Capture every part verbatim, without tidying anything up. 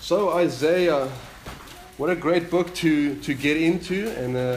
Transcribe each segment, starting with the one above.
So Isaiah, what a great book to, to get into, and uh,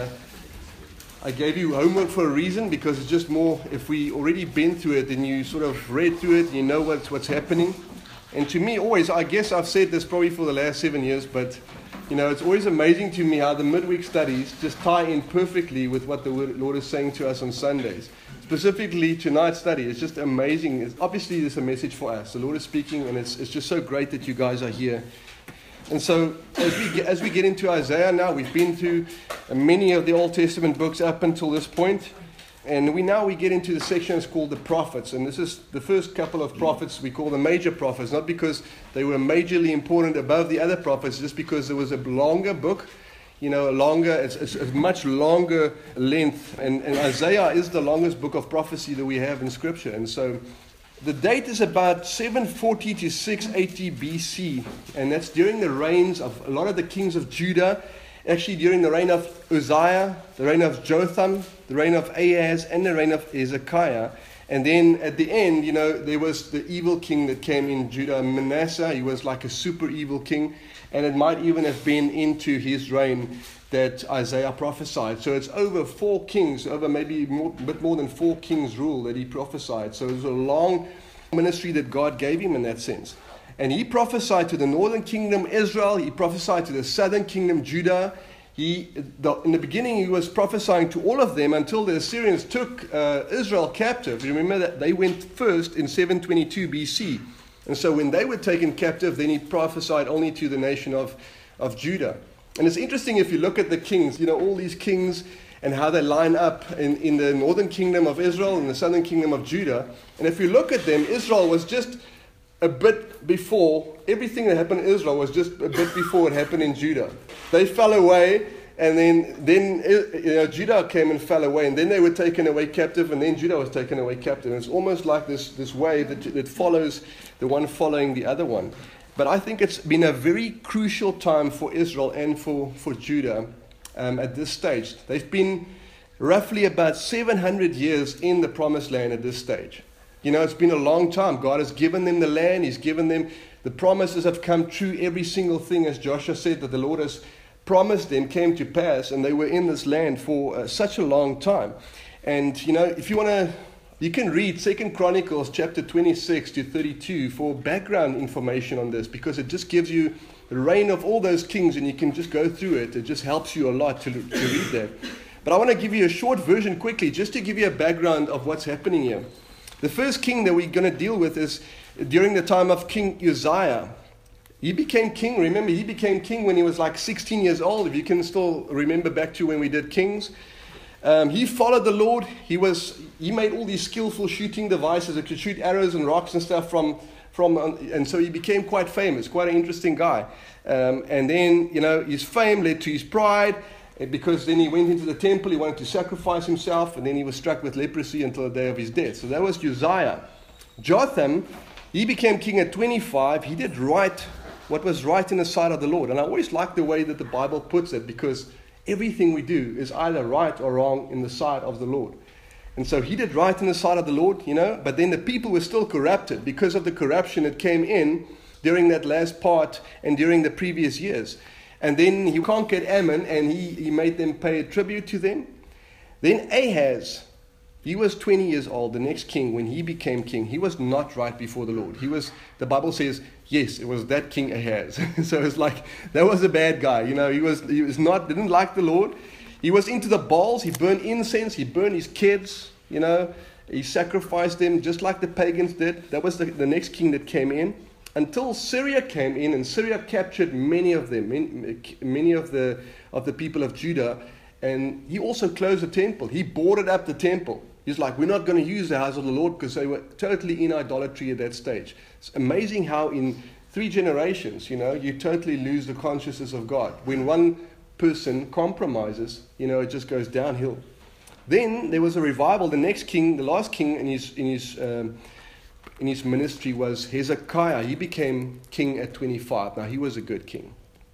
I gave you homework for a reason, because it's just more, if we already been through it, then you sort of read through it, you know what's, what's happening. And to me, always, I guess I've said this probably for the last seven years, but you know, it's always amazing to me how the midweek studies just tie in perfectly with what the Lord is saying to us on Sundays. Specifically, tonight's study is just amazing. It's, obviously, there's a message for us. The Lord is speaking, and it's, it's just so great that you guys are here. And so, as we, get, as we get into Isaiah now, we've been through many of the Old Testament books up until this point. And we now we get into the section that's called the prophets. And this is the first couple of prophets we call the major prophets, not because they were majorly important above the other prophets, just because there was a longer book, you know, a longer, it's, it's a much longer length. And, and Isaiah is the longest book of prophecy that we have in Scripture. And so the date is about seven forty to six eighty B C. And that's during the reigns of a lot of the kings of Judah. Actually, during the reign of Uzziah, the reign of Jotham, the reign of Ahaz, and the reign of Hezekiah. And then at the end, you know, there was the evil king that came in Judah, Manasseh. He was like a super evil king. And it might even have been into his reign that Isaiah prophesied. So it's over four kings, over maybe more, a bit more than four kings' rule that he prophesied. So it was a long ministry that God gave him in that sense. And he prophesied to the northern kingdom, Israel. He prophesied to the southern kingdom, Judah. He, the, in the beginning, he was prophesying to all of them until the Assyrians took uh, Israel captive. Remember that they went first in seven twenty-two B C. And so when they were taken captive, then he prophesied only to the nation of, of Judah. And it's interesting if you look at the kings, you know, all these kings and how they line up in, in the northern kingdom of Israel and the southern kingdom of Judah. And if you look at them, Israel was just a bit before, everything that happened in Israel was just a bit before it happened in Judah. They fell away, and then, then you know, Judah came and fell away, and then they were taken away captive, and then Judah was taken away captive. And it's almost like this, this wave that, that follows the one following the other one. But I think it's been a very crucial time for Israel and for, for Judah um, at this stage. They've been roughly about seven hundred years in the promised land at this stage. You know, it's been a long time. God has given them the land. He's given them, the promises have come true. Every single thing, as Joshua said, that the Lord has promised them came to pass. And they were in this land for uh, such a long time. And, you know, if you want to, you can read Second Chronicles chapter twenty-six to thirty-two for background information on this. Because it just gives you the reign of all those kings. And you can just go through it. It just helps you a lot to, to read that. But I want to give you a short version quickly, just to give you a background of what's happening here. The first king that we're going to deal with is during the time of King Uzziah. He became king. Remember, he became king when he was like sixteen years old, if you can still remember back to when we did kings. Um, he followed the Lord. He was he made all these skillful shooting devices that could shoot arrows and rocks and stuff from, from and so he became quite famous, quite an interesting guy. Um, and then, you know, his fame led to his pride, because then he went into the temple, he wanted to sacrifice himself, and then he was struck with leprosy until the day of his death. So that was Uzziah. Jotham, he became king at twenty-five. He did right, what was right in the sight of the Lord. And I always like the way that the Bible puts it, because everything we do is either right or wrong in the sight of the Lord. And so he did right in the sight of the Lord, you know, but then the people were still corrupted because of the corruption that came in during that last part and during the previous years. And then he conquered Ammon, and he, he made them pay a tribute to them. Then Ahaz, he was twenty years old, the next king, when he became king. He was not right before the Lord. He was, the Bible says, yes, it was that King Ahaz. So it's like, that was a bad guy. You know, he was he was not, didn't like the Lord. He was into the Baals. He burned incense. He burned his kids, you know. He sacrificed them just like the pagans did. That was the, the next king that came in. Until Syria came in, and Syria captured many of them, many of the of the people of Judah, and he also closed the temple. He boarded up the temple. He's like, we're not going to use the house of the Lord, because they were totally in idolatry at that stage. It's amazing how in three generations, you know, you totally lose the consciousness of God. When one person compromises, you know, it just goes downhill. Then there was a revival. The next king, the last king in his in his um, in his ministry was Hezekiah. He became king at twenty-five. Now, he was a good king.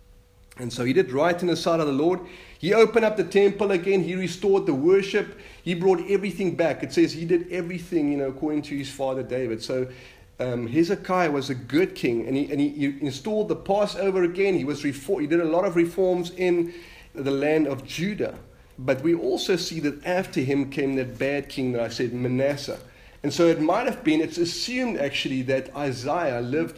And so he did right in the sight of the Lord. He opened up the temple again. He restored the worship. He brought everything back. It says he did everything, you know, according to his father David. So um, Hezekiah was a good king, and he, and he, he installed the Passover again. He was reform, he did a lot of reforms in the land of Judah. But we also see that after him came that bad king that I said, Manasseh. And so it might have been, it's assumed actually that Isaiah lived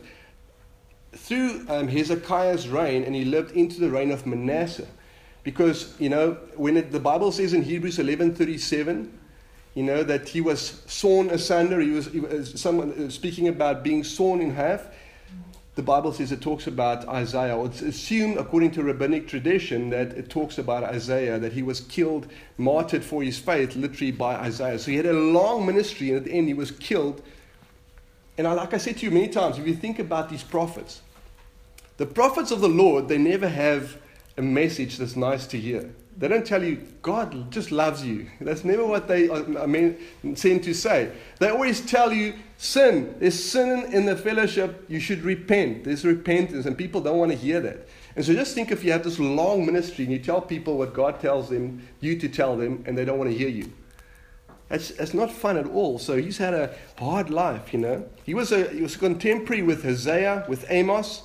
through um, Hezekiah's reign, and he lived into the reign of Manasseh. Because, you know, when it, the Bible says in Hebrews eleven thirty-seven, you know, that he was sawn asunder, he was, he was someone speaking about being sawn in half. The Bible says it talks about Isaiah. It's assumed, according to rabbinic tradition, that it talks about Isaiah, that he was killed, martyred for his faith, literally by Isaiah. So he had a long ministry, and at the end he was killed. And I, like I said to you many times, if you think about these prophets, the prophets of the Lord, they never have a message that's nice to hear. They don't tell you, God just loves you. That's never what they I mean, seem to say. They always tell you, sin. There's sin in the fellowship. You should repent. There's repentance. And people don't want to hear that. And so just think if you have this long ministry and you tell people what God tells them, you to tell them, and they don't want to hear you. That's, that's not fun at all. So he's had a hard life, you know. He was a, he was contemporary with Hosea, with Amos.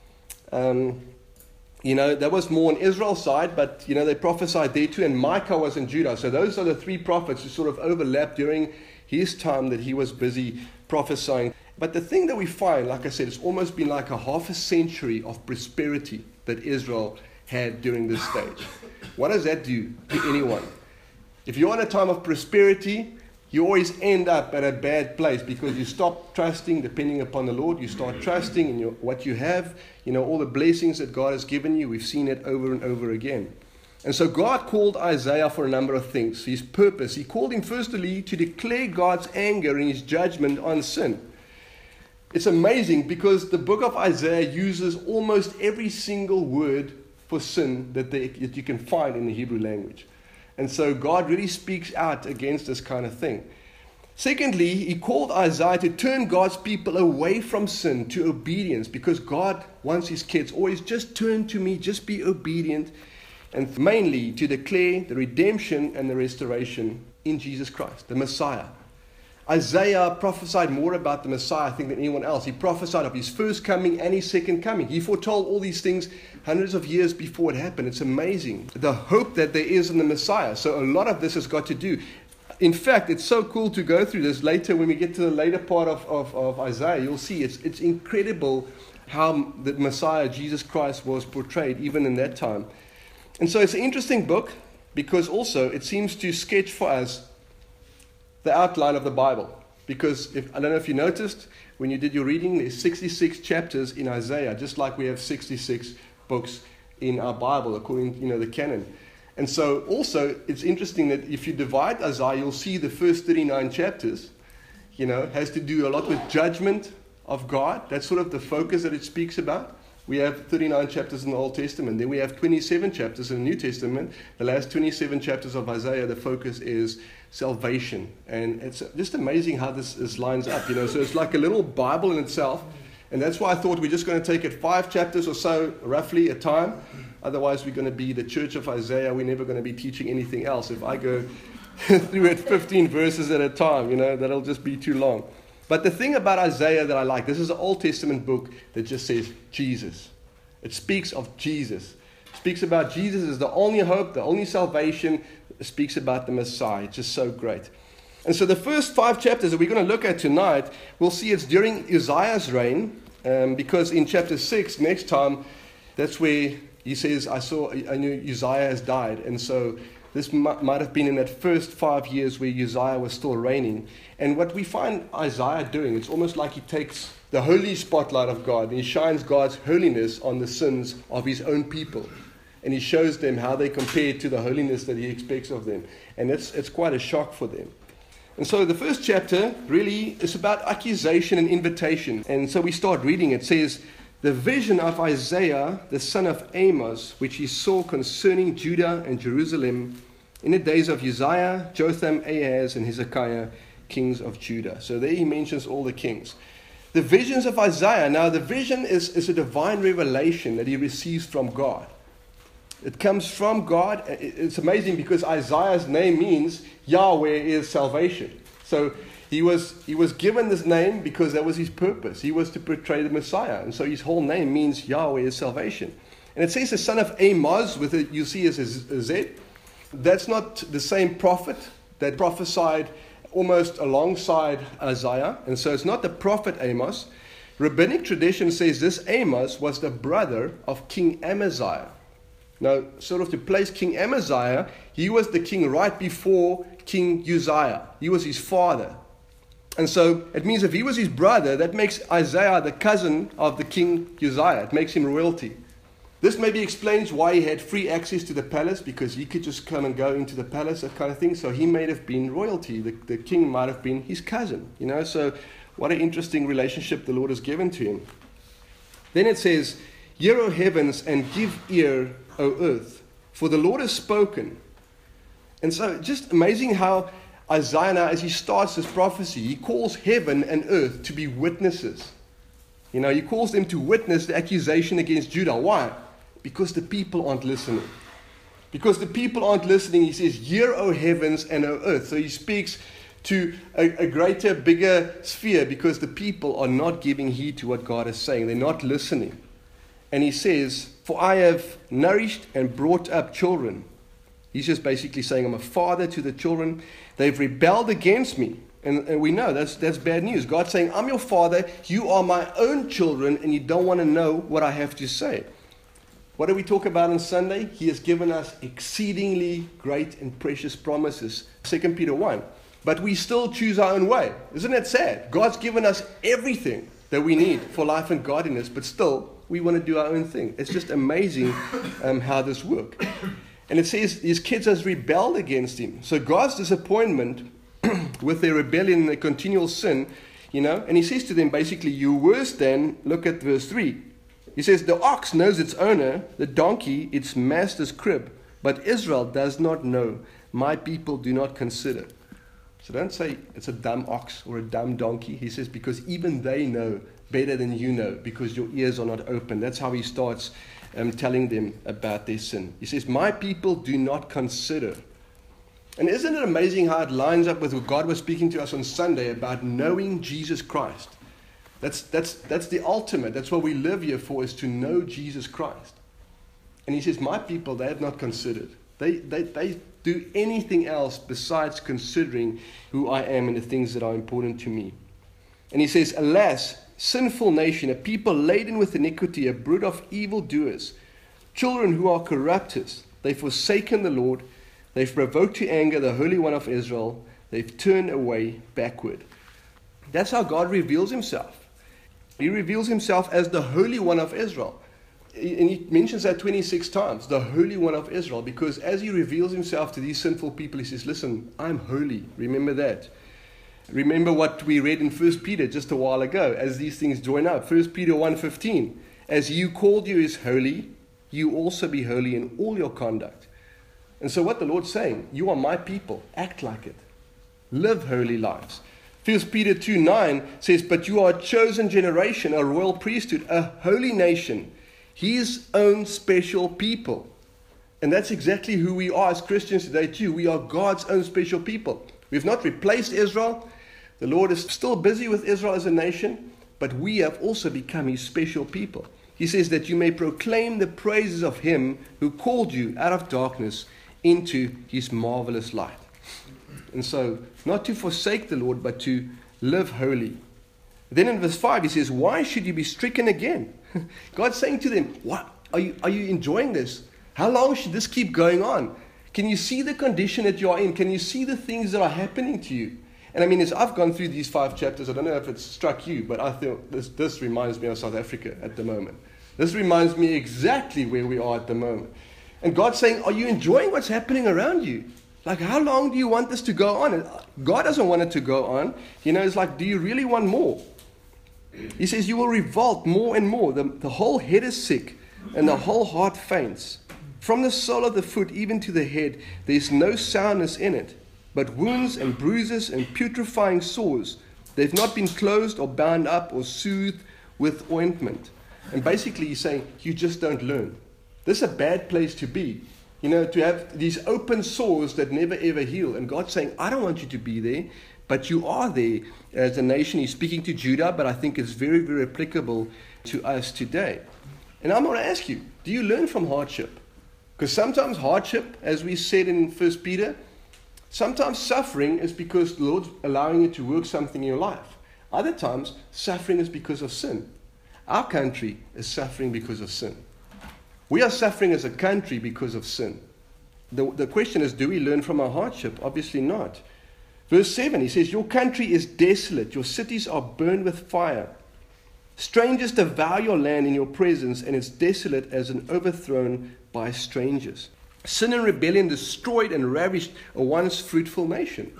Um... You know, that was more on Israel's side, but, you know, they prophesied there too, and Micah was in Judah. So those are the three prophets who sort of overlapped during his time that he was busy prophesying. But the thing that we find, like I said, it's almost been like a half a century of prosperity that Israel had during this stage. What does that do to anyone? If you're in a time of prosperity, you always end up at a bad place because you stop trusting, depending upon the Lord. You start trusting in your, what you have, you know, all the blessings that God has given you. We've seen it over and over again. And so God called Isaiah for a number of things. His purpose, he called him firstly to declare God's anger and his judgment on sin. It's amazing because the book of Isaiah uses almost every single word for sin that, they, that you can find in the Hebrew language. And so God really speaks out against this kind of thing. Secondly, he called Isaiah to turn God's people away from sin to obedience, because God wants his kids always just turn to me, just be obedient. And mainly to declare the redemption and the restoration in Jesus Christ, the Messiah. Isaiah prophesied more about the Messiah, I think, than anyone else. He prophesied of his first coming and his second coming. He foretold all these things hundreds of years before it happened. It's amazing, the hope that there is in the Messiah. So a lot of this has got to do. In fact, it's so cool to go through this later. When we get to the later part of, of, of Isaiah, you'll see it's, it's incredible how the Messiah, Jesus Christ, was portrayed even in that time. And so it's an interesting book because also it seems to sketch for us the outline of the Bible. Because if I don't know if you noticed, when you did your reading, there's sixty-six chapters in Isaiah, just like we have sixty-six books in our Bible, according to, you know, the canon. And so also, it's interesting that if you divide Isaiah, you'll see the first thirty-nine chapters, you know, has to do a lot with judgment of God. That's sort of the focus that it speaks about. We have thirty-nine chapters in the Old Testament. Then we have twenty-seven chapters in the New Testament. The last twenty-seven chapters of Isaiah, the focus is salvation. And it's just amazing how this, this lines up, you know. So it's like a little Bible in itself. And that's why I thought we're just going to take it five chapters or so, roughly, a time. Otherwise, we're going to be the church of Isaiah. We're never going to be teaching anything else. If I go through it fifteen verses at a time, you know, that'll just be too long. But the thing about Isaiah that I like, this is an Old Testament book that just says Jesus. It speaks of Jesus. It speaks about Jesus as the only hope, the only salvation. It speaks about the Messiah. It's just so great. And so the first five chapters that we're going to look at tonight, we'll see it's during Uzziah's reign, um, because in chapter six, next time, that's where he says, I saw, I knew Uzziah has died. And so this might have been in that first five years where Uzziah was still reigning. And what we find Isaiah doing, it's almost like he takes the holy spotlight of God and he shines God's holiness on the sins of his own people. And he shows them how they compare to the holiness that he expects of them. And it's, it's quite a shock for them. And so the first chapter really is about accusation and invitation. And so we start reading. It says, the vision of Isaiah, the son of Amos, which he saw concerning Judah and Jerusalem in the days of Uzziah, Jotham, Ahaz, and Hezekiah, kings of Judah. So there he mentions all the kings. The visions of Isaiah. Now the vision is, is a divine revelation that he receives from God. It comes from God. It's amazing because Isaiah's name means Yahweh is salvation. So He was, he was given this name because that was his purpose. He was to portray the Messiah. And so his whole name means Yahweh is salvation. And it says the son of Amos, with a, you see as a Z. That's not the same prophet that prophesied almost alongside Isaiah. And so it's not the prophet Amos. Rabbinic tradition says this Amos was the brother of King Amaziah. Now, sort of to place King Amaziah, he was the king right before King Uzziah. He was his father. And so it means if he was his brother, that makes Isaiah the cousin of the king Uzziah. It makes him royalty. This maybe explains why he had free access to the palace, because he could just come and go into the palace, that kind of thing. So he may have been royalty. The, the king might have been his cousin. You know, so what an interesting relationship the Lord has given to him. Then it says, "Hear, O heavens, and give ear, O earth, for the Lord has spoken." And so just amazing how Isaiah, now, as he starts this prophecy, he calls heaven and earth to be witnesses. You know, he calls them to witness the accusation against Judah. Why? Because the people aren't listening. Because the people aren't listening, he says, "Hear, O heavens and O earth." So he speaks to a, a greater, bigger sphere, because the people are not giving heed to what God is saying. They're not listening. And he says, "For I have nourished and brought up children." He's just basically saying, I'm a father to the children. They've rebelled against me. And, and we know that's, that's bad news. God's saying, I'm your father. You are my own children, and you don't want to know what I have to say. What do we talk about on Sunday? He has given us exceedingly great and precious promises. Second Peter one. But we still choose our own way. Isn't it sad? God's given us everything that we need for life and godliness, but still we want to do our own thing. It's just amazing um, how this works. And it says his kids has rebelled against him. So God's disappointment with their rebellion and their continual sin, you know, and he says to them basically, you're worse than, look at verse three. He says, the ox knows its owner, the donkey its master's crib, but Israel does not know. My people do not consider. So don't say it's a dumb ox or a dumb donkey. He says, because even they know better than you know, because your ears are not open. That's how he starts um, telling them about their sin. He says, my people do not consider. And isn't it amazing how it lines up with what God was speaking to us on Sunday about knowing Jesus Christ? That's, that's, that's the ultimate. That's what we live here for, is to know Jesus Christ. And he says, my people, they have not considered. They, they, they do anything else besides considering who I am and the things that are important to me. And he says, alas, sinful nation, a people laden with iniquity, a brood of evildoers, children who are corrupters. They've forsaken the Lord. They've provoked to anger the Holy One of Israel. They've turned away backward. That's how God reveals himself. He reveals himself as the Holy One of Israel. And he mentions that twenty-six times, the Holy One of Israel, because as he reveals himself to these sinful people, he says, listen, I'm holy. Remember that. Remember what we read in First Peter just a while ago, as these things join up. First Peter one fifteen, as you called you is holy, you also be holy in all your conduct. And so what the Lord's saying, you are my people, act like it. Live holy lives. First Peter two nine says, but you are a chosen generation, a royal priesthood, a holy nation, his own special people. And that's exactly who we are as Christians today too. We are God's own special people. We've not replaced Israel. The Lord is still busy with Israel as a nation, but we have also become his special people. He says that you may proclaim the praises of him who called you out of darkness into his marvelous light. And so, not to forsake the Lord, but to live holy. Then in verse five, he says, why should you be stricken again? God's saying to them, what? Are you, are you enjoying this? How long should this keep going on? Can you see the condition that you are in? Can you see the things that are happening to you? And I mean, as I've gone through these five chapters, I don't know if it's struck you, but I feel this, this reminds me of South Africa at the moment. This reminds me exactly where we are at the moment. And God's saying, are you enjoying what's happening around you? Like, how long do you want this to go on? And God doesn't want it to go on. You know, it's like, do you really want more? He says, you will revolt more and more. The, the whole head is sick, and the whole heart faints. From the sole of the foot even to the head, there is no soundness in it, but wounds and bruises and putrefying sores. They've not been closed or bound up or soothed with ointment. And basically he's saying, you just don't learn. This is a bad place to be. You know, to have these open sores that never ever heal. And God's saying, I don't want you to be there, but you are there as a nation. He's speaking to Judah, but I think it's very, very applicable to us today. And I'm going to ask you, do you learn from hardship? Because sometimes hardship, as we said in First Peter, sometimes suffering is because the Lord's allowing you to work something in your life. Other times, suffering is because of sin. Our country is suffering because of sin. We are suffering as a country because of sin. The, the question is, do we learn from our hardship? Obviously not. Verse seven, he says, your country is desolate. Your cities are burned with fire. Strangers devour your land in your presence, and it's desolate as an overthrown by strangers. Sin and rebellion destroyed and ravished a once fruitful nation.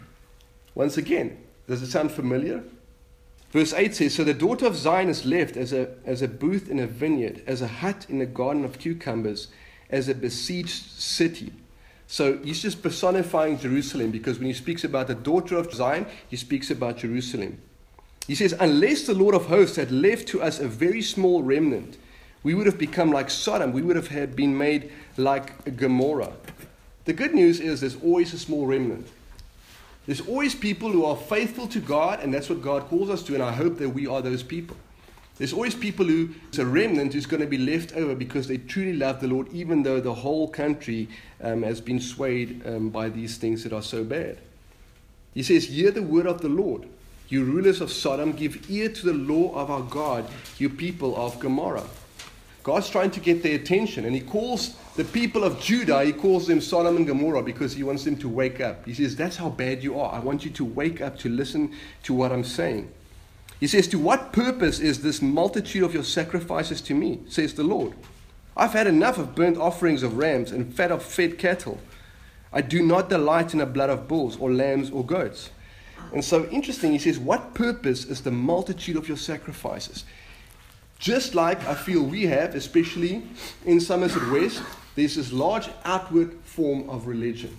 Once again, does it sound familiar? Verse eight says, so the daughter of Zion is left as a, as a booth in a vineyard, as a hut in a garden of cucumbers, as a besieged city. So he's just personifying Jerusalem, because when he speaks about the daughter of Zion, he speaks about Jerusalem. He says, unless the Lord of hosts had left to us a very small remnant, we would have become like Sodom. We would have had been made like Gomorrah. The good news is there's always a small remnant. There's always people who are faithful to God, and that's what God calls us to, and I hope that we are those people. There's always people who, it's a remnant who's going to be left over because they truly love the Lord, even though the whole country um, has been swayed um, by these things that are so bad. He says, hear the word of the Lord. You rulers of Sodom, give ear to the law of our God, you people of Gomorrah. God's trying to get their attention, and he calls the people of Judah, he calls them Sodom and Gomorrah because he wants them to wake up. He says, that's how bad you are. I want you to wake up to listen to what I'm saying. He says, to what purpose is this multitude of your sacrifices to me, says the Lord? I've had enough of burnt offerings of rams and fat of fed cattle. I do not delight in the blood of bulls or lambs or goats. And so interesting, he says, what purpose is the multitude of your sacrifices? Just like I feel we have, especially in Somerset West, there's this large outward form of religion.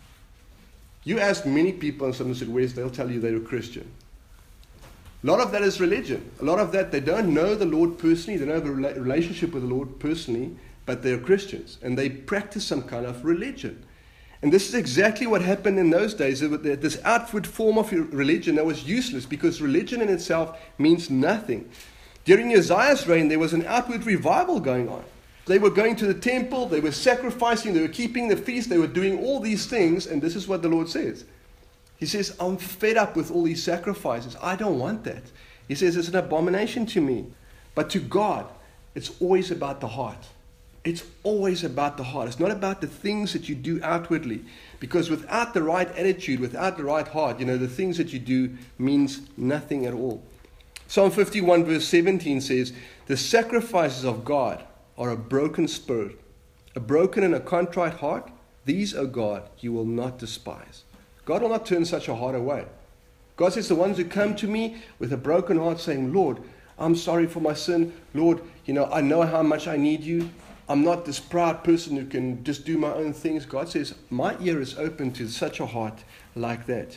You ask many people in Somerset West, they'll tell you they're a Christian. A lot of that is religion. A lot of that, they don't know the Lord personally, they don't have a rela- relationship with the Lord personally, but they're Christians, and they practice some kind of religion. And this is exactly what happened in those days. This outward form of religion that was useless, because religion in itself means nothing. During Uzziah's reign, there was an outward revival going on. They were going to the temple, they were sacrificing, they were keeping the feast, they were doing all these things, and this is what the Lord says. He says, I'm fed up with all these sacrifices. I don't want that. He says, it's an abomination to me. But to God, it's always about the heart. It's always about the heart. It's not about the things that you do outwardly. Because without the right attitude, without the right heart, you know, the things that you do means nothing at all. Psalm fifty-one verse seventeen says, the sacrifices of God are a broken spirit, a broken and a contrite heart. These, O God, you will not despise. God will not turn such a heart away. God says, the ones who come to me with a broken heart saying, Lord, I'm sorry for my sin. Lord, you know, I know how much I need you. I'm not this proud person who can just do my own things. God says, my ear is open to such a heart like that.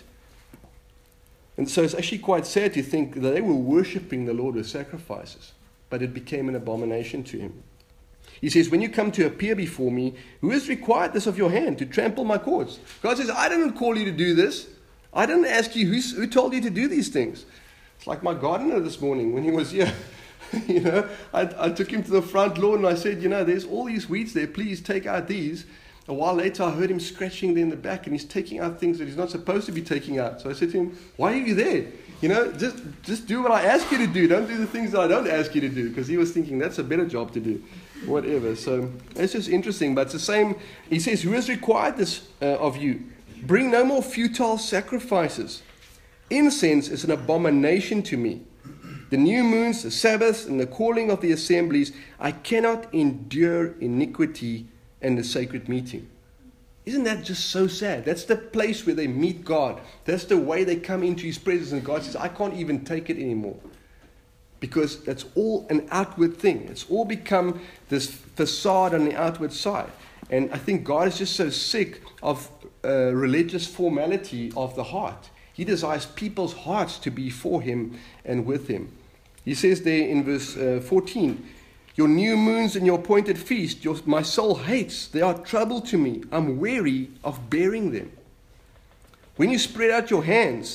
And so it's actually quite sad to think that they were worshipping the Lord with sacrifices, but it became an abomination to him. He says, when you come to appear before me, who has required this of your hand, to trample my courts? God says, I didn't call you to do this. I didn't ask you who's, who told you to do these things. It's like my gardener this morning when he was here. you know, I, I took him to the front lawn and I said, you know, there's all these weeds there. Please take out these. A while later, I heard him scratching there in the back, and he's taking out things that he's not supposed to be taking out. So I said to him, why are you there? You know, just, just do what I ask you to do. Don't do the things that I don't ask you to do, because he was thinking that's a better job to do. Whatever. So it's just interesting. But it's the same. He says, who has required this uh, of you? Bring no more futile sacrifices. Incense is an abomination to me. The new moons, the Sabbaths, and the calling of the assemblies, I cannot endure iniquity and the sacred meeting. Isn't that just so sad? That's the place where they meet God. That's the way they come into his presence, and God says, I can't even take it anymore. Because that's all an outward thing. It's all become this facade on the outward side. And I think God is just so sick of uh, religious formality of the heart. He desires people's hearts to be for him and with him. He says there in verse uh, fourteen, your new moons and your appointed feast, your, my soul hates. They are trouble to me. I'm weary of bearing them. When you spread out your hands,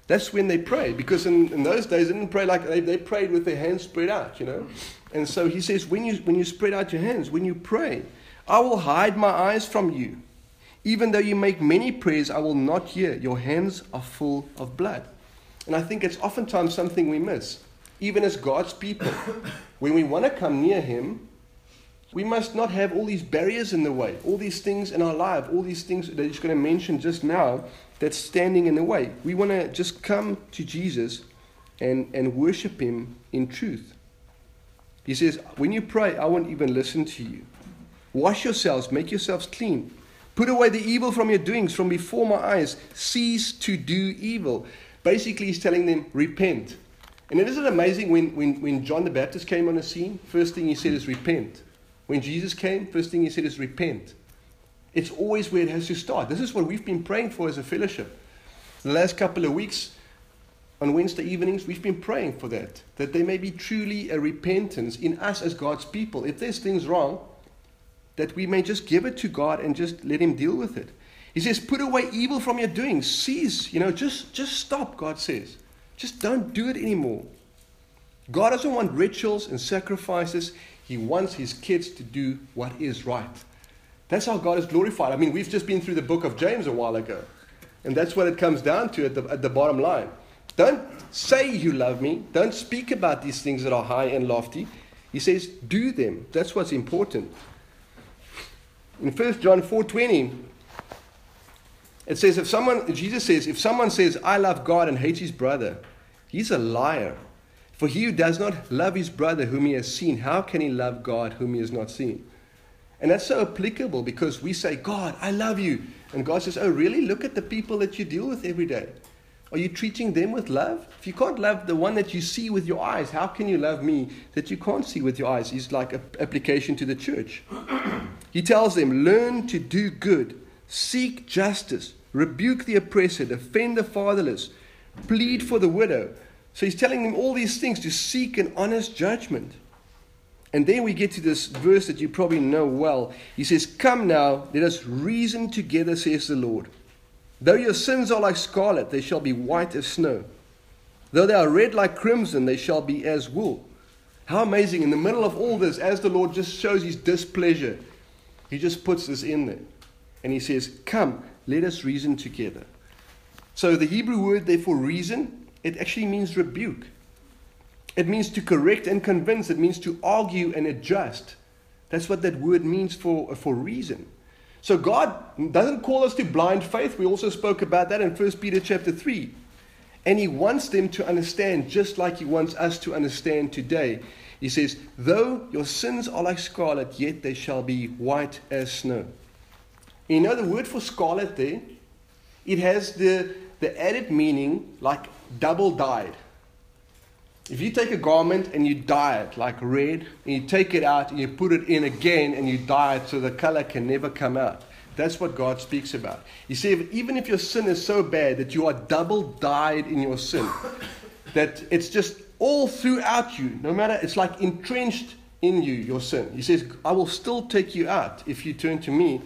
That's when they pray. Because in, in those days, they didn't pray like, they, they prayed with their hands spread out, you know. And so he says, when you, when you spread out your hands, when you pray, I will hide my eyes from you. Even though you make many prayers, I will not hear. Your hands are full of blood. And I think it's oftentimes something we miss. Even as God's people, when we want to come near him, we must not have all these barriers in the way, all these things in our life, all these things that he's going to mention just now that's standing in the way. We want to just come to Jesus and, and worship him in truth. He says, when you pray, I won't even listen to you. Wash yourselves, make yourselves clean. Put away the evil from your doings, from before my eyes. Cease to do evil. Basically, he's telling them, repent. And it isn't amazing when, when, when John the Baptist came on the scene, first thing he said is repent. When Jesus came, first thing he said is repent. It's always where it has to start. This is what we've been praying for as a fellowship. The last couple of weeks, on Wednesday evenings, we've been praying for that. That there may be truly a repentance in us as God's people. If there's things wrong, that we may just give it to God and just let him deal with it. He says, put away evil from your doings. Cease, you know, just, just stop, God says. Just don't do it anymore. God doesn't want rituals and sacrifices. He wants his kids to do what is right. That's how God is glorified. I mean, we've just been through the book of James a while ago. And that's what it comes down to at the, at the bottom line. Don't say you love me. Don't speak about these things that are high and lofty. He says, do them. That's what's important. In First John four twenty, it says, if someone, Jesus says, if someone says, I love God and hates his brother, he's a liar. For he who does not love his brother whom he has seen, how can he love God whom he has not seen? And that's so applicable because we say, God, I love you. And God says, oh, really? Look at the people that you deal with every day. Are you treating them with love? If you can't love the one that you see with your eyes, how can you love me that you can't see with your eyes? It's like an application to the church. He tells them, learn to do good, seek justice, rebuke the oppressor, defend the fatherless, plead for the widow. So he's telling them all these things to seek an honest judgment. And then we get to this verse that you probably know well. He says, come now, let us reason together, says the Lord. Though your sins are like scarlet, they shall be white as snow. Though they are red like crimson, they shall be as wool. How amazing. In the middle of all this, as the Lord just shows his displeasure, he just puts this in there. And he says, come, let us reason together. So the Hebrew word there for reason, it actually means rebuke. It means to correct and convince. It means to argue and adjust. That's what that word means for, for reason. So God doesn't call us to blind faith. We also spoke about that in First Peter chapter three. And he wants them to understand just like he wants us to understand today. He says, though your sins are like scarlet, yet they shall be white as snow. You know the word for scarlet there? It has the, the added meaning like double dyed. If you take a garment and you dye it like red, and you take it out and you put it in again and you dye it so the color can never come out. That's what God speaks about. You see, if, even if your sin is so bad that you are double dyed in your sin, that it's just all throughout you, no matter, it's like entrenched in you, your sin. He says, I will still take you out if you turn to me.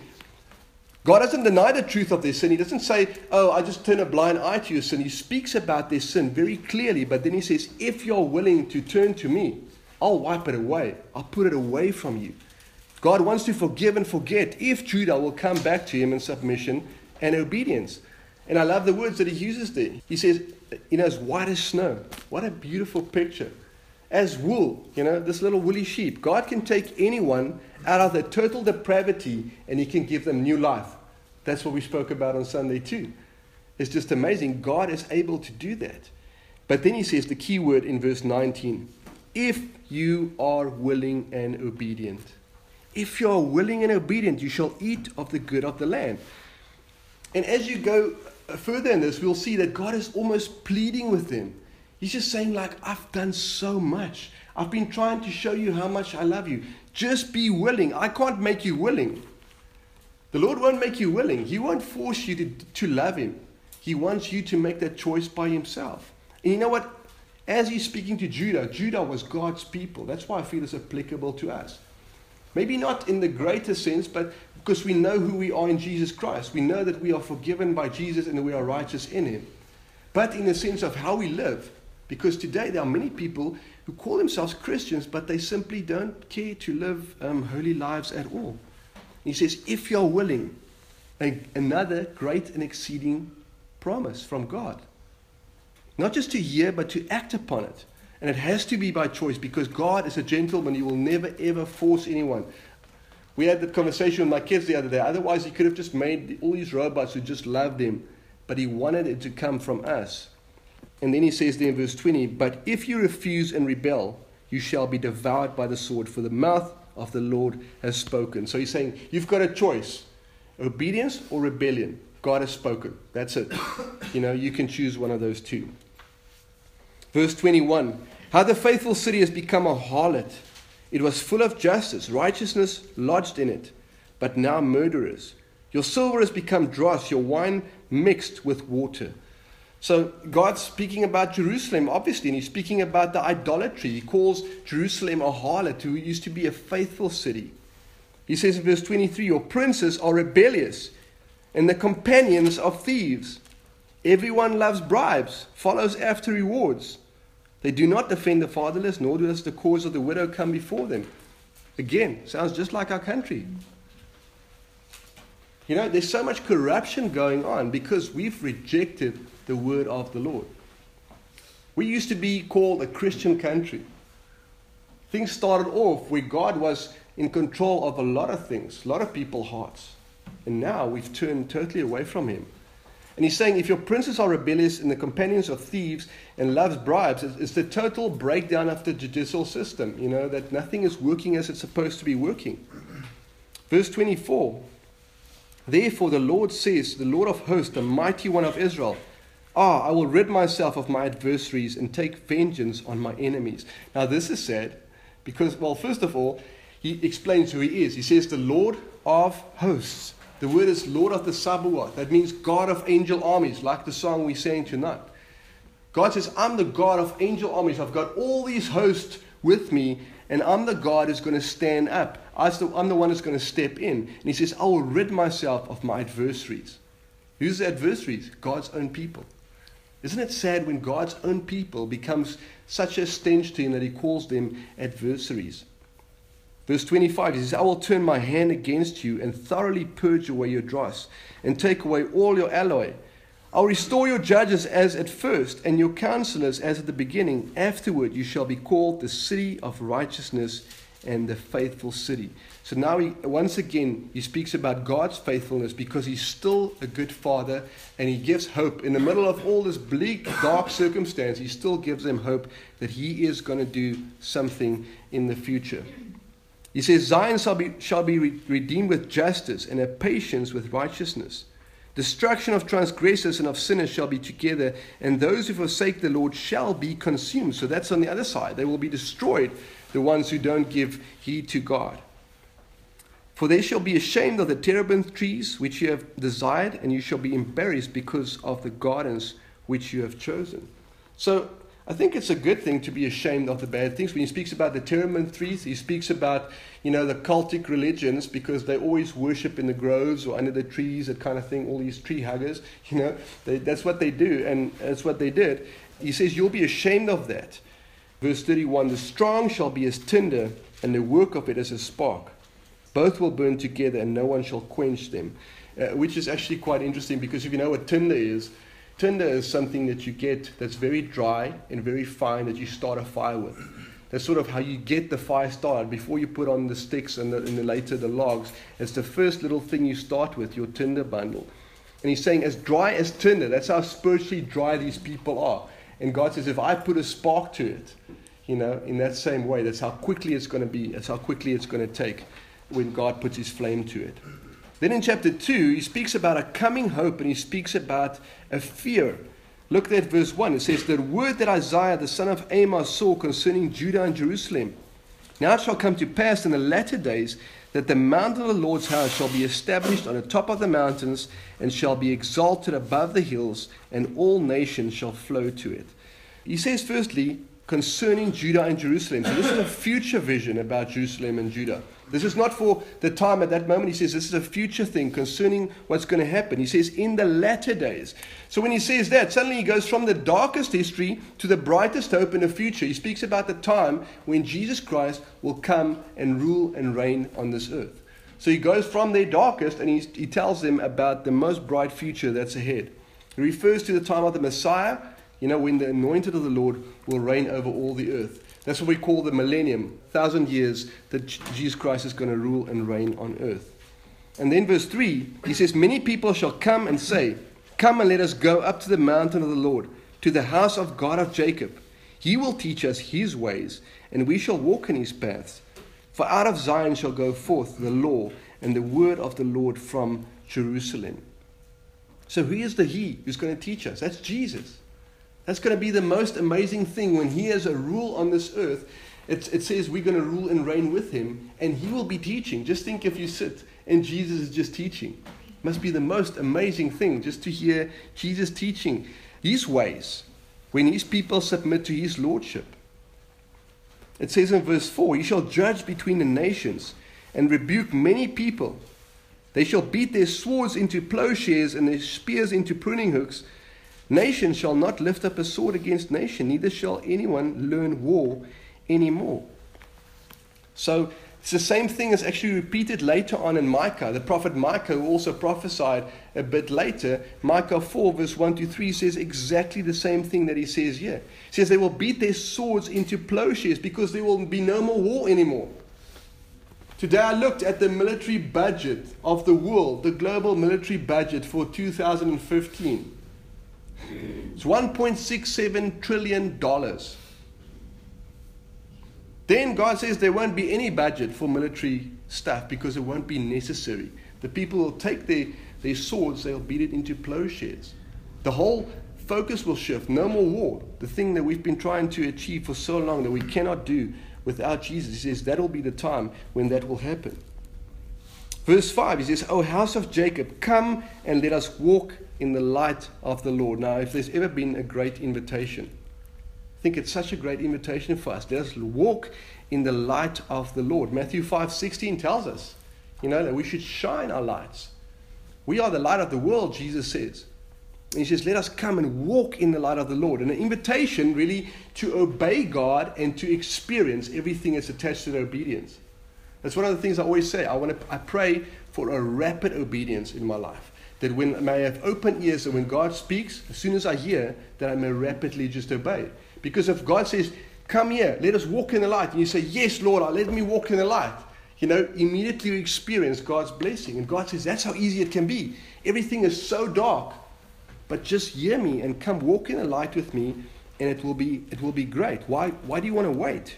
God doesn't deny the truth of their sin. He doesn't say, oh, I just turn a blind eye to your sin. He speaks about their sin very clearly. But then he says, if you're willing to turn to me, I'll wipe it away. I'll put it away from you. God wants to forgive and forget if Judah will come back to him in submission and obedience. And I love the words that he uses there. He says, you know, as white as snow. What a beautiful picture. As wool, you know, this little woolly sheep. God can take anyone out of their total depravity and he can give them new life. That's what we spoke about on Sunday too. It's just amazing. God is able to do that. But then he says the key word in verse nineteen. If you are willing and obedient. If you are willing and obedient, you shall eat of the good of the land. And as you go further in this, we'll see that God is almost pleading with them. He's just saying like, I've done so much. I've been trying to show you how much I love you. Just be willing. I can't make you willing. The Lord won't make you willing. He won't force you to, to love him. He wants you to make that choice by himself. And you know what? As he's speaking to Judah, Judah was God's people. That's why I feel it's applicable to us. Maybe not in the greater sense, but because we know who we are in Jesus Christ. We know that we are forgiven by Jesus and that we are righteous in him. but in the sense of how we live. Because today there are many people who call themselves Christians, but they simply don't care to live um, holy lives at all. He says, if you're willing, a, another great and exceeding promise from God. Not just to hear, but to act upon it. And it has to be by choice, because God is a gentleman. He will never, ever force anyone. We had that conversation with my kids the other day. Otherwise, he could have just made all these robots who just loved him. But he wanted it to come from us. And then he says there in verse twenty, but if you refuse and rebel, you shall be devoured by the sword, for the mouth of the Lord has spoken. So he's saying, you've got a choice. Obedience or rebellion. God has spoken. That's it. You know, you can choose one of those two. Verse twenty-one, how the faithful city has become a harlot. It was full of justice, righteousness lodged in it, but now murderers. Your silver has become dross, your wine mixed with water. So God's speaking about Jerusalem, obviously, and he's speaking about the idolatry. He calls Jerusalem a harlot, who used to be a faithful city. He says in verse twenty-three, your princes are rebellious, and the companions of thieves. Everyone loves bribes, follows after rewards. They do not defend the fatherless, nor does the cause of the widow come before them. Again, sounds just like our country. You know, there's so much corruption going on because we've rejected the word of the Lord. We used to be called a Christian country. Things started off where God was in control of a lot of things, a lot of people's hearts. And now we've turned totally away from him. And he's saying, if your princes are rebellious and the companions of thieves and loves bribes, it's the total breakdown of the judicial system, you know, that nothing is working as it's supposed to be working. Verse twenty-four, therefore the Lord says, the Lord of hosts, the mighty one of Israel, ah, I will rid myself of my adversaries and take vengeance on my enemies. Now this is sad because, well, first of all, he explains who he is. He says the Lord of hosts. The word is Lord of the Sabaoth. That means God of angel armies, like the song we sang tonight. God says, I'm the God of angel armies. I've got all these hosts with me, and I'm the God who's going to stand up. I'm the one who's going to step in. And he says, I will rid myself of my adversaries. Who's the adversaries? God's own people. Isn't it sad when God's own people becomes such a stench to him that he calls them adversaries? Verse twenty-five, he says, I will turn my hand against you and thoroughly purge away your dross and take away all your alloy. I'll restore your judges as at first and your counselors as at the beginning. Afterward you shall be called the city of righteousness and the faithful city. So now he, once again he speaks about God's faithfulness because he's still a good father and he gives hope. In the middle of all this bleak, dark circumstance, he still gives them hope that he is going to do something in the future. He says, Zion shall be, shall be re- redeemed with justice and have patience with righteousness. Destruction of transgressors and of sinners shall be together, and those who forsake the Lord shall be consumed. So that's on the other side. They will be destroyed, the ones who don't give heed to God. For they shall be ashamed of the terebinth trees which you have desired, and you shall be embarrassed because of the gardens which you have chosen. So I think it's a good thing to be ashamed of the bad things. When he speaks about the terebinth trees, he speaks about, you know, the cultic religions because they always worship in the groves or under the trees, that kind of thing, all these tree huggers, you know, they, that's what they do, and that's what they did. He says, you'll be ashamed of that. Verse thirty-one, the strong shall be as tinder, and the work of it as a spark. Both will burn together, and no one shall quench them. Uh, which is actually quite interesting because if you know what tinder is, tinder is something that you get that's very dry and very fine that you start a fire with. That's sort of how you get the fire started before you put on the sticks and, the, and the later the logs. It's the first little thing you start with, your tinder bundle. And he's saying as dry as tinder, that's how spiritually dry these people are. And God says, if I put a spark to it, you know, in that same way, that's how quickly it's going to be. That's how quickly it's going to take when God puts his flame to it. Then in chapter two, he speaks about a coming hope and he speaks about a fear. Look at verse one. It says, the word that Isaiah the son of Amos saw concerning Judah and Jerusalem. Now it shall come to pass in the latter days that the mountain of the Lord's house shall be established on the top of the mountains and shall be exalted above the hills, and all nations shall flow to it. He says, firstly, concerning Judah and Jerusalem. So this is a future vision about Jerusalem and Judah. This is not for the time at that moment. He says this is a future thing concerning what's going to happen. He says in the latter days. So when he says that, suddenly he goes from the darkest history to the brightest hope in the future. He speaks about the time when Jesus Christ will come and rule and reign on this earth. So he goes from their darkest and he, he tells them about the most bright future that's ahead. He refers to the time of the Messiah, you know, when the anointed of the Lord will reign over all the earth. That's what we call the millennium, thousand years that Jesus Christ is going to rule and reign on earth. And then verse three, he says, many people shall come and say, come and let us go up to the mountain of the Lord, to the house of God of Jacob. He will teach us his ways, and we shall walk in his paths. For out of Zion shall go forth the law and the word of the Lord from Jerusalem. So who is the he who's going to teach us? That's Jesus. That's going to be the most amazing thing when he has a rule on this earth. It, it says we're going to rule and reign with him, and he will be teaching. Just think if you sit and Jesus is just teaching. It must be the most amazing thing just to hear Jesus teaching his ways when his people submit to his lordship. It says in verse four, he shall judge between the nations and rebuke many people. They shall beat their swords into plowshares and their spears into pruning hooks. Nation shall not lift up a sword against nation, neither shall anyone learn war anymore. So it's the same thing as actually repeated later on in Micah. The prophet Micah, who also prophesied a bit later, Micah four verse one to three says exactly the same thing that he says here. He says they will beat their swords into plowshares because there will be no more war anymore. Today I looked at the military budget of the world, the global military budget for two thousand fifteen. It's one point six seven trillion dollars. Then God says there won't be any budget for military stuff because it won't be necessary. The people will take their, their swords, they'll beat it into plowshares. The whole focus will shift. No more war. The thing that we've been trying to achieve for so long that we cannot do without Jesus. He says that will be the time when that will happen. Verse five, he says, O house of Jacob, come and let us walk in the light of the Lord. Now, if there's ever been a great invitation, I think it's such a great invitation for us. Let us walk in the light of the Lord. Matthew five sixteen tells us, you know, that we should shine our lights. We are the light of the world, Jesus says. And he says, let us come and walk in the light of the Lord. And an invitation really to obey God and to experience everything that's attached to the obedience. That's one of the things I always say. I want to. I pray for a rapid obedience in my life. That when may I have open ears, and when God speaks, as soon as I hear, that I may rapidly just obey. Because if God says, come here, let us walk in the light, and you say, yes, Lord, let me walk in the light, you know, immediately you experience God's blessing. And God says, that's how easy it can be. Everything is so dark, but just hear me and come walk in the light with me, and it will be it will be great. Why, why do you want to wait?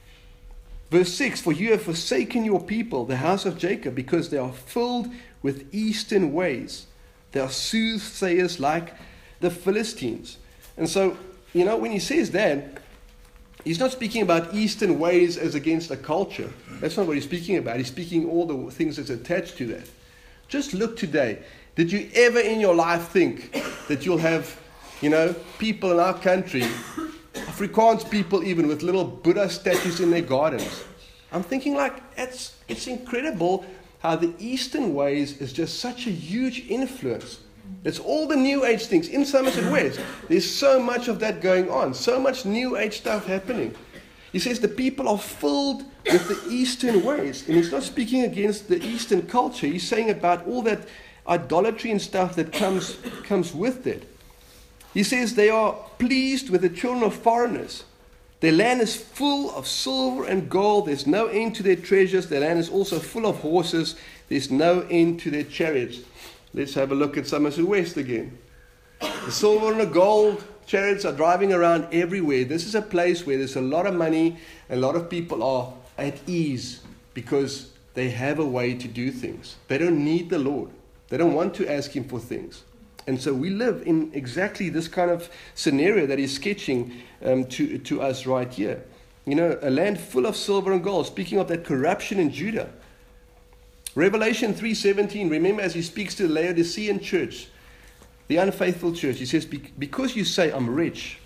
Verse six, for you have forsaken your people, the house of Jacob, because they are filled with eastern ways. They are soothsayers like the Philistines. And so, you know, when he says that, he's not speaking about eastern ways as against a culture. That's not what he's speaking about. He's speaking all the things that's attached to that. Just look today. Did you ever in your life think that you'll have, you know, people in our country, Afrikaans people even, with little Buddha statues in their gardens? I'm thinking like, it's, it's incredible how the Eastern ways is just such a huge influence. It's all the New Age things. In Somerset West, there's so much of that going on. So much New Age stuff happening. He says the people are filled with the Eastern ways. And he's not speaking against the Eastern culture. He's saying about all that idolatry and stuff that comes, comes with it. He says they are pleased with the children of foreigners. Their land is full of silver and gold. There's no end to their treasures. Their land is also full of horses. There's no end to their chariots. Let's have a look at Somerset West again. The silver and the gold chariots are driving around everywhere. This is a place where there's a lot of money. A lot of people are at ease because they have a way to do things. They don't need the Lord. They don't want to ask him for things. And so we live in exactly this kind of scenario that he's sketching um, to, to us right here. You know, a land full of silver and gold, speaking of that corruption in Judah. Revelation three seventeen, remember as he speaks to the Laodicean church, the unfaithful church, he says, because you say, I'm rich,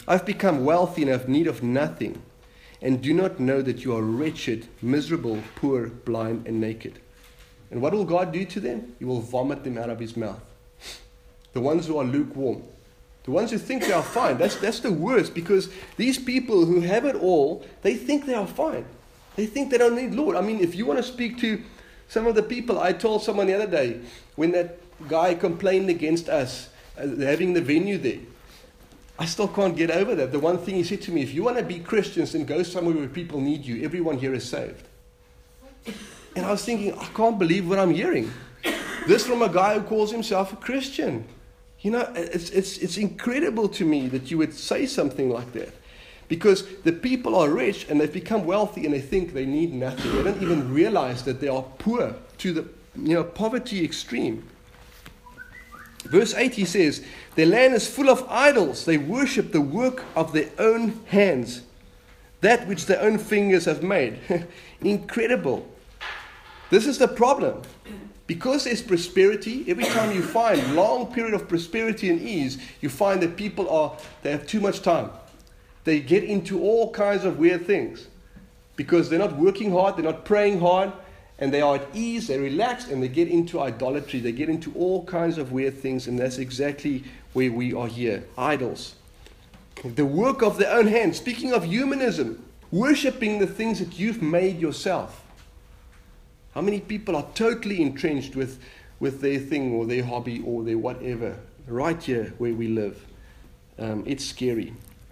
I've become wealthy and have need of nothing, and do not know that you are wretched, miserable, poor, blind, and naked. And what will God do to them? He will vomit them out of his mouth. The ones who are lukewarm. The ones who think they are fine. That's, that's the worst, because these people who have it all, they think they are fine. They think they don't need Lord. I mean, if you want to speak to some of the people, I told someone the other day, when that guy complained against us, uh, having the venue there, I still can't get over that. The one thing he said to me, if you want to be Christians, then go somewhere where people need you. Everyone here is saved. And I was thinking, I can't believe what I'm hearing. This from a guy who calls himself a Christian. You know, it's, it's, it's incredible to me that you would say something like that. Because the people are rich and they've become wealthy and they think they need nothing. They don't even realize that they are poor to the you know, poverty extreme. Verse eight, he says, their land is full of idols. They worship the work of their own hands, that which their own fingers have made. Incredible. This is the problem. Because there's prosperity, every time you find long period of prosperity and ease, you find that people are, they have too much time. They get into all kinds of weird things. Because they're not working hard, they're not praying hard, and they are at ease, they're relaxed, and they get into idolatry. They get into all kinds of weird things, and that's exactly where we are here. Idols. The work of their own hands. Speaking of humanism, worshipping the things that you've made yourself. How many people are totally entrenched with, with their thing or their hobby or their whatever, right here where we live? Um, it's scary.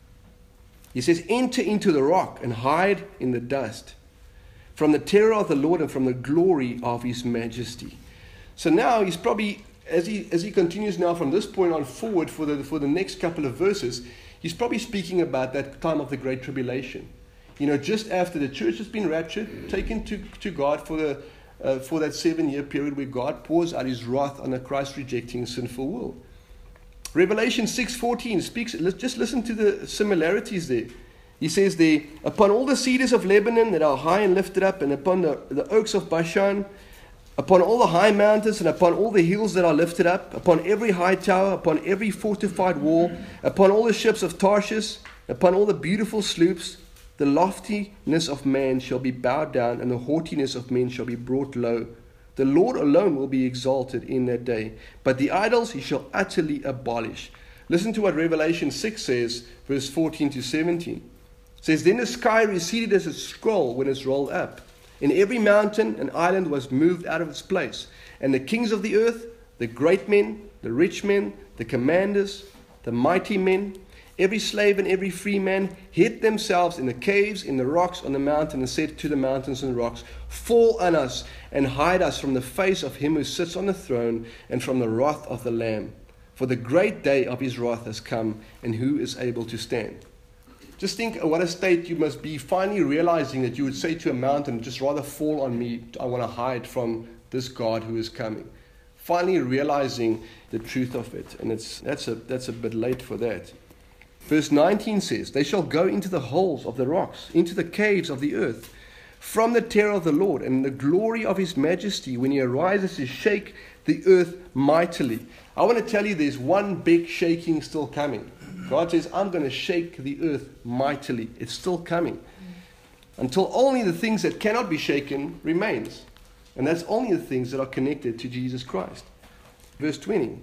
He says, enter into the rock and hide in the dust, from the terror of the Lord and from the glory of his majesty. So now he's probably, as he as he continues now from this point on forward for the for the next couple of verses, he's probably speaking about that time of the Great Tribulation. You know, just after the church has been raptured, taken to, to God for the uh, for that seven-year period where God pours out his wrath on a Christ-rejecting sinful world. Revelation six fourteen speaks, let's just listen to the similarities there. He says there, upon all the cedars of Lebanon that are high and lifted up, and upon the, the oaks of Bashan, upon all the high mountains, and upon all the hills that are lifted up, upon every high tower, upon every fortified wall, upon all the ships of Tarshish, upon all the beautiful sloops, the loftiness of man shall be bowed down, and the haughtiness of men shall be brought low. The Lord alone will be exalted in that day, but the idols he shall utterly abolish. Listen to what Revelation six says, verse fourteen to seventeen. It says, then the sky receded as a scroll when it's rolled up. In every mountain and island was moved out of its place. And the kings of the earth, the great men, the rich men, the commanders, the mighty men, every slave and every free man hid themselves in the caves, in the rocks, on the mountain, and said to the mountains and rocks, fall on us and hide us from the face of him who sits on the throne and from the wrath of the Lamb. For the great day of his wrath has come, and who is able to stand? Just think what a state you must be, finally realizing that you would say to a mountain, just rather fall on me, I want to hide from this God who is coming. Finally realizing the truth of it. And it's that's a that's a bit late for that. Verse nineteen says, they shall go into the holes of the rocks, into the caves of the earth, from the terror of the Lord and the glory of his majesty, when he arises to shake the earth mightily. I want to tell you there's one big shaking still coming. God says, I'm going to shake the earth mightily. It's still coming. Until only the things that cannot be shaken remains. And that's only the things that are connected to Jesus Christ. Verse twenty.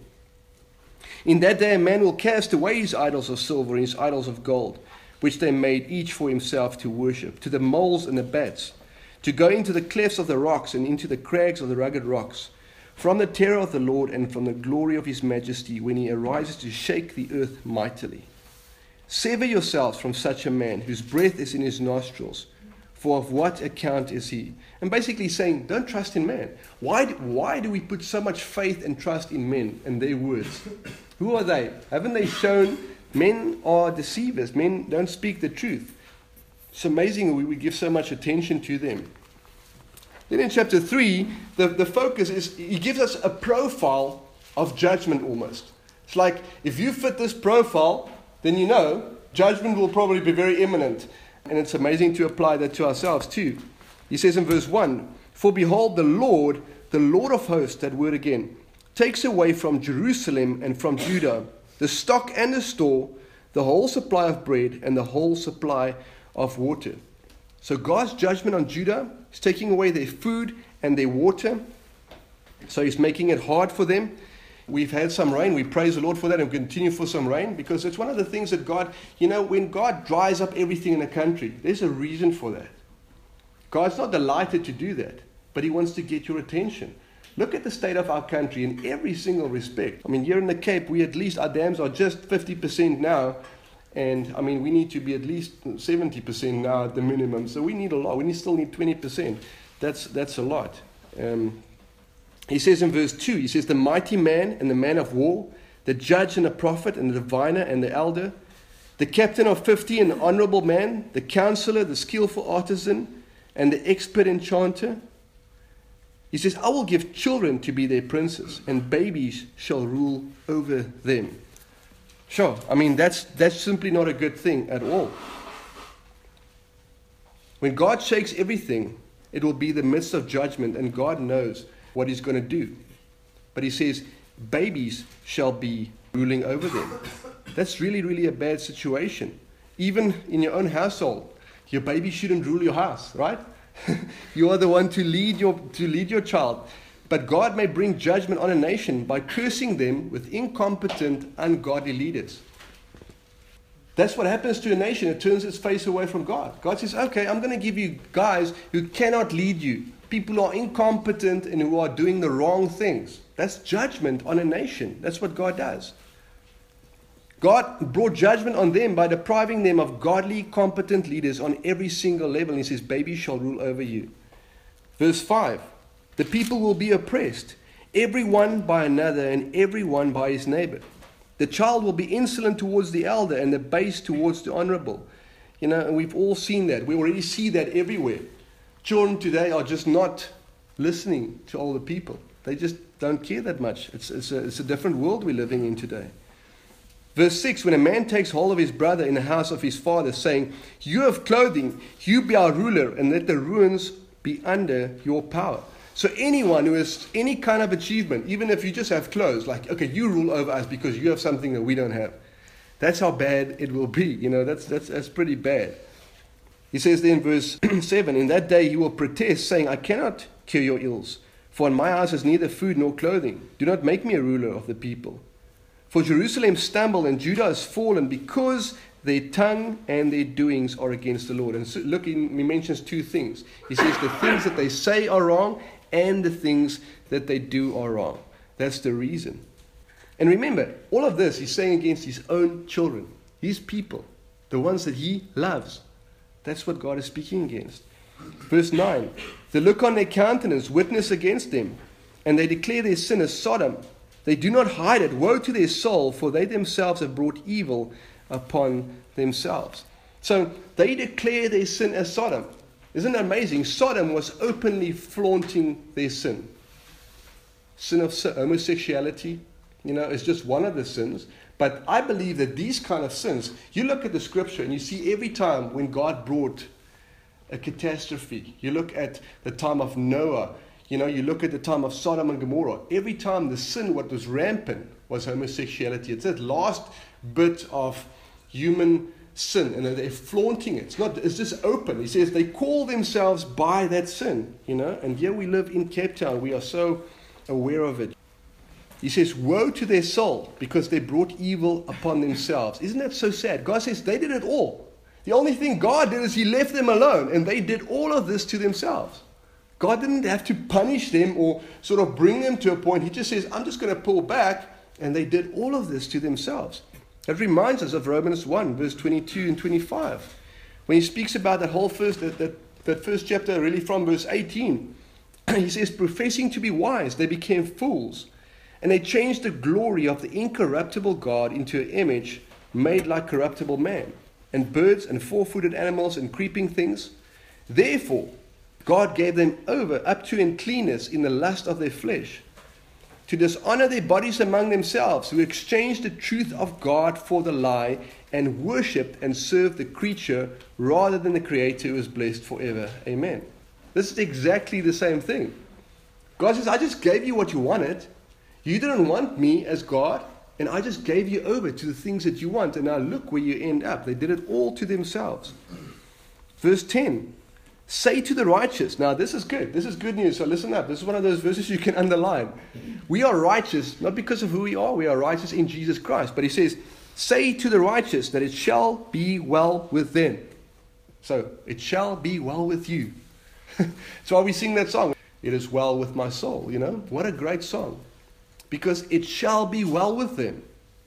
In that day a man will cast away his idols of silver and his idols of gold, which they made each for himself to worship, to the moles and the bats, to go into the clefts of the rocks and into the crags of the rugged rocks, from the terror of the Lord and from the glory of his majesty, when he arises to shake the earth mightily. Sever yourselves from such a man whose breath is in his nostrils, for of what account is he? And basically saying, don't trust in man. Why, why do we put so much faith and trust in men and their words? Who are they? Haven't they shown men are deceivers? Men don't speak the truth. It's amazing we, we give so much attention to them. Then in chapter three, the, the focus is, he gives us a profile of judgment almost. It's like, if you fit this profile, then you know judgment will probably be very imminent. And it's amazing to apply that to ourselves too. He says in verse one, for behold, the Lord, the Lord of hosts, that word again, takes away from Jerusalem and from Judah the stock and the store, the whole supply of bread and the whole supply of water. So God's judgment on Judah is taking away their food and their water. So he's making it hard for them. We've had some rain. We praise the Lord for that and continue for some rain, because it's one of the things that God, you know, when God dries up everything in a country, there's a reason for that. God's not delighted to do that, but he wants to get your attention. Look at the state of our country in every single respect. I mean, here in the Cape, we at least, our dams are just fifty percent now. And, I mean, we need to be at least seventy percent now at the minimum. So we need a lot. We need, still need twenty percent. That's, that's a lot. Um, he says in verse two, he says, the mighty man and the man of war, the judge and the prophet and the diviner and the elder, the captain of fifty and the honorable man, the counselor, the skillful artisan, and the expert enchanter. He says, I will give children to be their princes, and babies shall rule over them. Sure, I mean, that's, that's simply not a good thing at all. When God shakes everything, it will be the midst of judgment, and God knows what he's going to do. But he says, babies shall be ruling over them. That's really, really a bad situation. Even in your own household, your baby shouldn't rule your house, right? You are the one to lead your to lead your child. But God may bring judgment on a nation by cursing them with incompetent, ungodly leaders. That's what happens to a nation. It turns its face away from God. God says, okay, I'm going to give you guys who cannot lead you. People who are incompetent and who are doing the wrong things. That's judgment on a nation. That's what God does. God brought judgment on them by depriving them of godly, competent leaders on every single level. And he says, babies shall rule over you. Verse five, the people will be oppressed, every one by another and every one by his neighbor. The child will be insolent towards the elder and the base towards the honorable. You know, and we've all seen that. We already see that everywhere. Children today are just not listening to older people. They just don't care that much. It's, it's, a, it's a different world we're living in today. Verse six, when a man takes hold of his brother in the house of his father, saying, you have clothing, you be our ruler, and let the ruins be under your power. So anyone who has any kind of achievement, even if you just have clothes, like, okay, you rule over us because you have something that we don't have. That's how bad it will be. You know, that's, that's, that's pretty bad. He says there in verse seven, in that day he will protest, saying, I cannot cure your ills, for in my house is neither food nor clothing. Do not make me a ruler of the people. For Jerusalem stumbled and Judah has fallen because their tongue and their doings are against the Lord. And so look, he mentions two things. He says the things that they say are wrong and the things that they do are wrong. That's the reason. And remember, all of this he's saying against his own children, his people, the ones that he loves. That's what God is speaking against. Verse nine, the look on their countenance witness against them, and they declare their sin as Sodom. They do not hide it. Woe to their soul, for they themselves have brought evil upon themselves. So they declare their sin as Sodom. Isn't it amazing? Sodom was openly flaunting their sin. Sin of homosexuality, you know, is just one of the sins. But I believe that these kind of sins, you look at the scripture and you see every time when God brought a catastrophe. You look at the time of Noah. You know, you look at the time of Sodom and Gomorrah. Every time the sin, what was rampant, was homosexuality. It's that last bit of human sin, and they're flaunting it. It's not. It's just open. He says they call themselves by that sin. You know, and here we live in Cape Town. We are so aware of it. He says, "Woe to their soul, because they brought evil upon themselves." Isn't that so sad? God says they did it all. The only thing God did is He left them alone, and they did all of this to themselves. God didn't have to punish them or sort of bring them to a point. He just says, I'm just going to pull back. And they did all of this to themselves. That reminds us of Romans one, verse twenty-two and twenty-five. When he speaks about that whole first, that, that, that first chapter, really from verse eighteen. He says, professing to be wise, they became fools. And they changed the glory of the incorruptible God into an image made like corruptible man, and birds and four-footed animals and creeping things. Therefore, God gave them over up to uncleanness in the lust of their flesh, to dishonor their bodies among themselves, who exchanged the truth of God for the lie, and worshipped and served the creature rather than the Creator, who is blessed forever. Amen. This is exactly the same thing. God says, I just gave you what you wanted. You didn't want me as God. And I just gave you over to the things that you want. And now look where you end up. They did it all to themselves. Verse ten. Say to the righteous. Now this is good. This is good news. So listen up. This is one of those verses you can underline. We are righteous, not because of who we are. We are righteous in Jesus Christ. But he says, say to the righteous that it shall be well with them. So it shall be well with you. That's why we sing that song. It is well with my soul. You know, what a great song. Because it shall be well with them.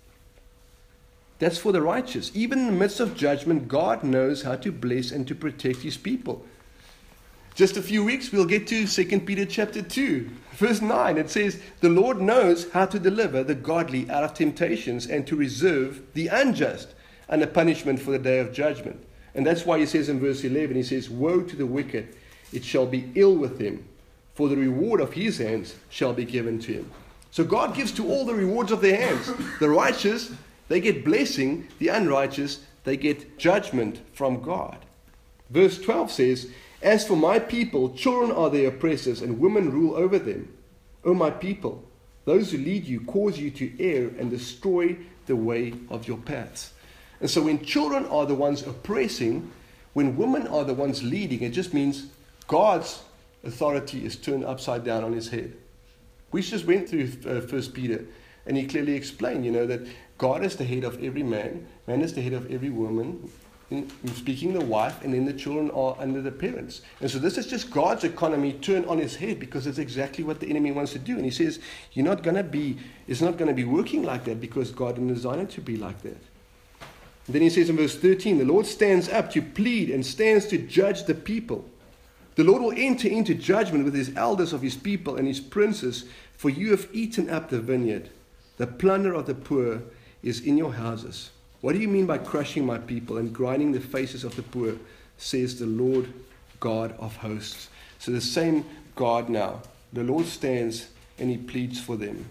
That's for the righteous. Even in the midst of judgment, God knows how to bless and to protect his people. Just a few weeks, we'll get to Second Peter chapter two, verse nine. It says, the Lord knows how to deliver the godly out of temptations and to reserve the unjust under punishment for the day of judgment. And that's why he says in verse eleven, he says, woe to the wicked, it shall be ill with him, for the reward of his hands shall be given to him. So God gives to all the rewards of their hands. The righteous, they get blessing. The unrighteous, they get judgment from God. Verse twelve says, as for my people, children are their oppressors, and women rule over them. O my people, those who lead you cause you to err and destroy the way of your paths. And so when children are the ones oppressing, when women are the ones leading, it just means God's authority is turned upside down on his head. We just went through uh, First Peter, and he clearly explained, you know, that God is the head of every man, man is the head of every woman, in, speaking the wife, and then the children are under the parents. And so this is just God's economy turned on his head, because it's exactly what the enemy wants to do. And he says, you're not going to be, it's not going to be working like that, because God didn't design it to be like that. And then he says in verse thirteen, the Lord stands up to plead and stands to judge the people. The Lord will enter into judgment with his elders of his people and his princes, for you have eaten up the vineyard. The plunder of the poor is in your houses. What do you mean by crushing my people and grinding the faces of the poor, says the Lord God of hosts. So the same God now. The Lord stands and he pleads for them.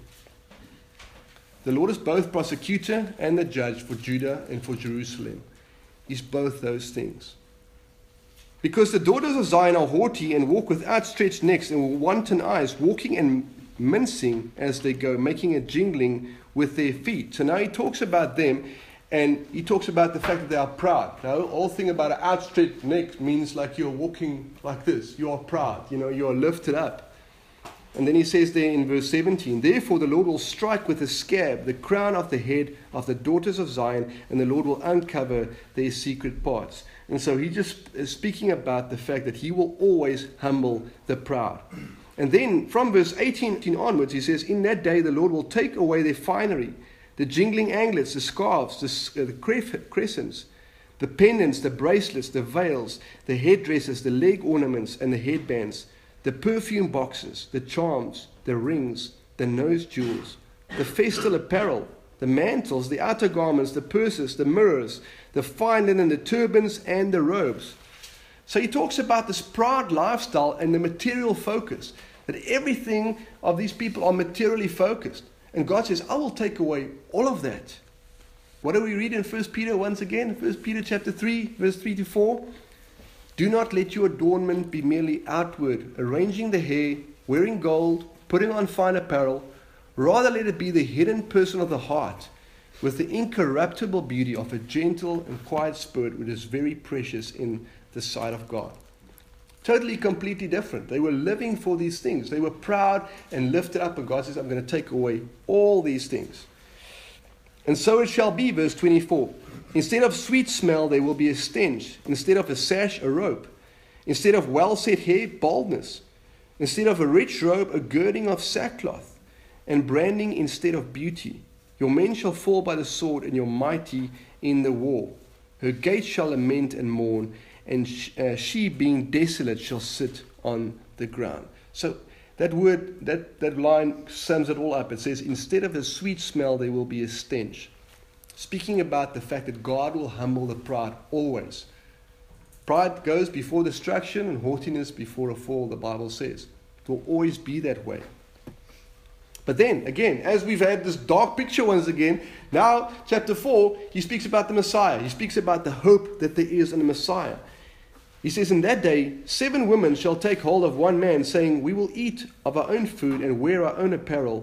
The Lord is both prosecutor and the judge for Judah and for Jerusalem. He's both those things. Because the daughters of Zion are haughty and walk with outstretched necks and wanton eyes, walking and mincing as they go, making a jingling with their feet. So now he talks about them, and he talks about the fact that they are proud. Now, the whole thing about an outstretched neck means like you're walking like this. You are proud. You know, you are lifted up. And then he says there in verse seventeen, therefore the Lord will strike with a scab the crown of the head of the daughters of Zion, and the Lord will uncover their secret parts. And so he just is speaking about the fact that he will always humble the proud. And then from verse eighteen onwards, he says, in that day the Lord will take away their finery, the jingling anklets, the scarves, the, uh, the crescents, the pendants, the bracelets, the veils, the headdresses, the leg ornaments, and the headbands, the perfume boxes, the charms, the rings, the nose jewels, the festal apparel, the mantles, the outer garments, the purses, the mirrors, the fine linen, the turbans, and the robes. So he talks about this proud lifestyle and the material focus, that everything of these people are materially focused. And God says, I will take away all of that. What do we read in First Peter once again? First Peter chapter three, verse three to four. Do not let your adornment be merely outward, arranging the hair, wearing gold, putting on fine apparel. Rather let it be the hidden person of the heart, with the incorruptible beauty of a gentle and quiet spirit, which is very precious in the sight of God. Totally, completely different. They were living for these things. They were proud and lifted up, and God says, I'm going to take away all these things. And so it shall be, verse twenty-four. Instead of sweet smell, there will be a stench. Instead of a sash, a rope. Instead of well-set hair, baldness. Instead of a rich robe, a girding of sackcloth. And branding instead of beauty. Your men shall fall by the sword, and your mighty in the war. Her gates shall lament and mourn, and sh- uh, she, being desolate, shall sit on the ground. So that word, that, that line sums it all up. It says, instead of a sweet smell, there will be a stench. Speaking about the fact that God will humble the proud always. Pride goes before destruction and haughtiness before a fall, the Bible says. It will always be that way. But then, again, as we've had this dark picture once again, now, chapter four, he speaks about the Messiah. He speaks about the hope that there is in the Messiah. He says, in that day, seven women shall take hold of one man, saying, we will eat of our own food and wear our own apparel.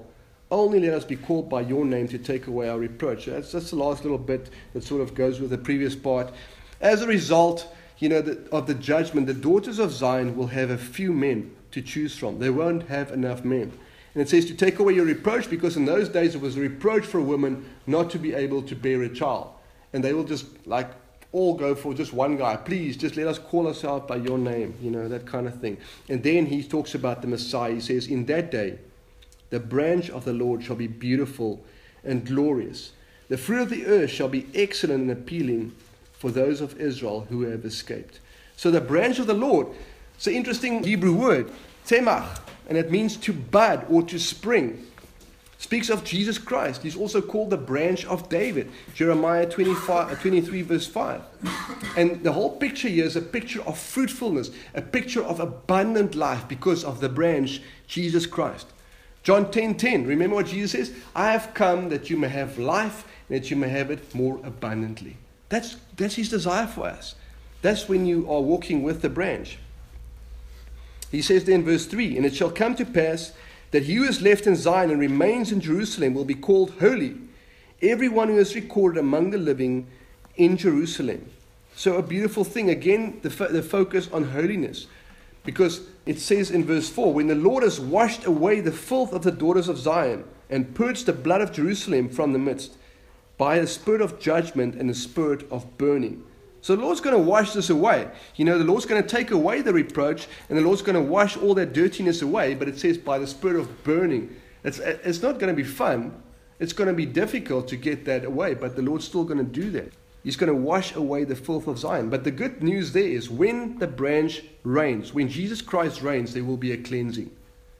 Only let us be called by your name to take away our reproach. That's just the last little bit that sort of goes with the previous part. As a result, you know, the, of the judgment, the daughters of Zion will have a few men to choose from. They won't have enough men. And it says to take away your reproach, because in those days it was a reproach for a woman not to be able to bear a child. And they will just like all go for just one guy. Please, just let us call ourselves by your name, you know, that kind of thing. And then he talks about the Messiah. He says, in that day, the branch of the Lord shall be beautiful and glorious. The fruit of the earth shall be excellent and appealing for those of Israel who have escaped. So the branch of the Lord, it's an interesting Hebrew word, temach, and it means to bud or to spring. Speaks of Jesus Christ. He's also called the branch of David. Jeremiah twenty-five, twenty-three verse five. And the whole picture here is a picture of fruitfulness, a picture of abundant life because of the branch, Jesus Christ. John ten ten, remember what Jesus says? I have come that you may have life and that you may have it more abundantly. That's, that's his desire for us. That's when you are walking with the branch. He says there in verse three, and it shall come to pass that he who is left in Zion and remains in Jerusalem will be called holy, everyone who is recorded among the living in Jerusalem. So a beautiful thing. Again, the, fo- the focus on holiness. Because it says in verse four, when the Lord has washed away the filth of the daughters of Zion and purged the blood of Jerusalem from the midst, by the spirit of judgment and the spirit of burning. So the Lord's going to wash this away. You know, the Lord's going to take away the reproach, and the Lord's going to wash all that dirtiness away, but it says by the spirit of burning. It's, it's not going to be fun. It's going to be difficult to get that away, but the Lord's still going to do that. He's going to wash away the filth of Zion. But the good news there is when the branch reigns, when Jesus Christ reigns, there will be a cleansing.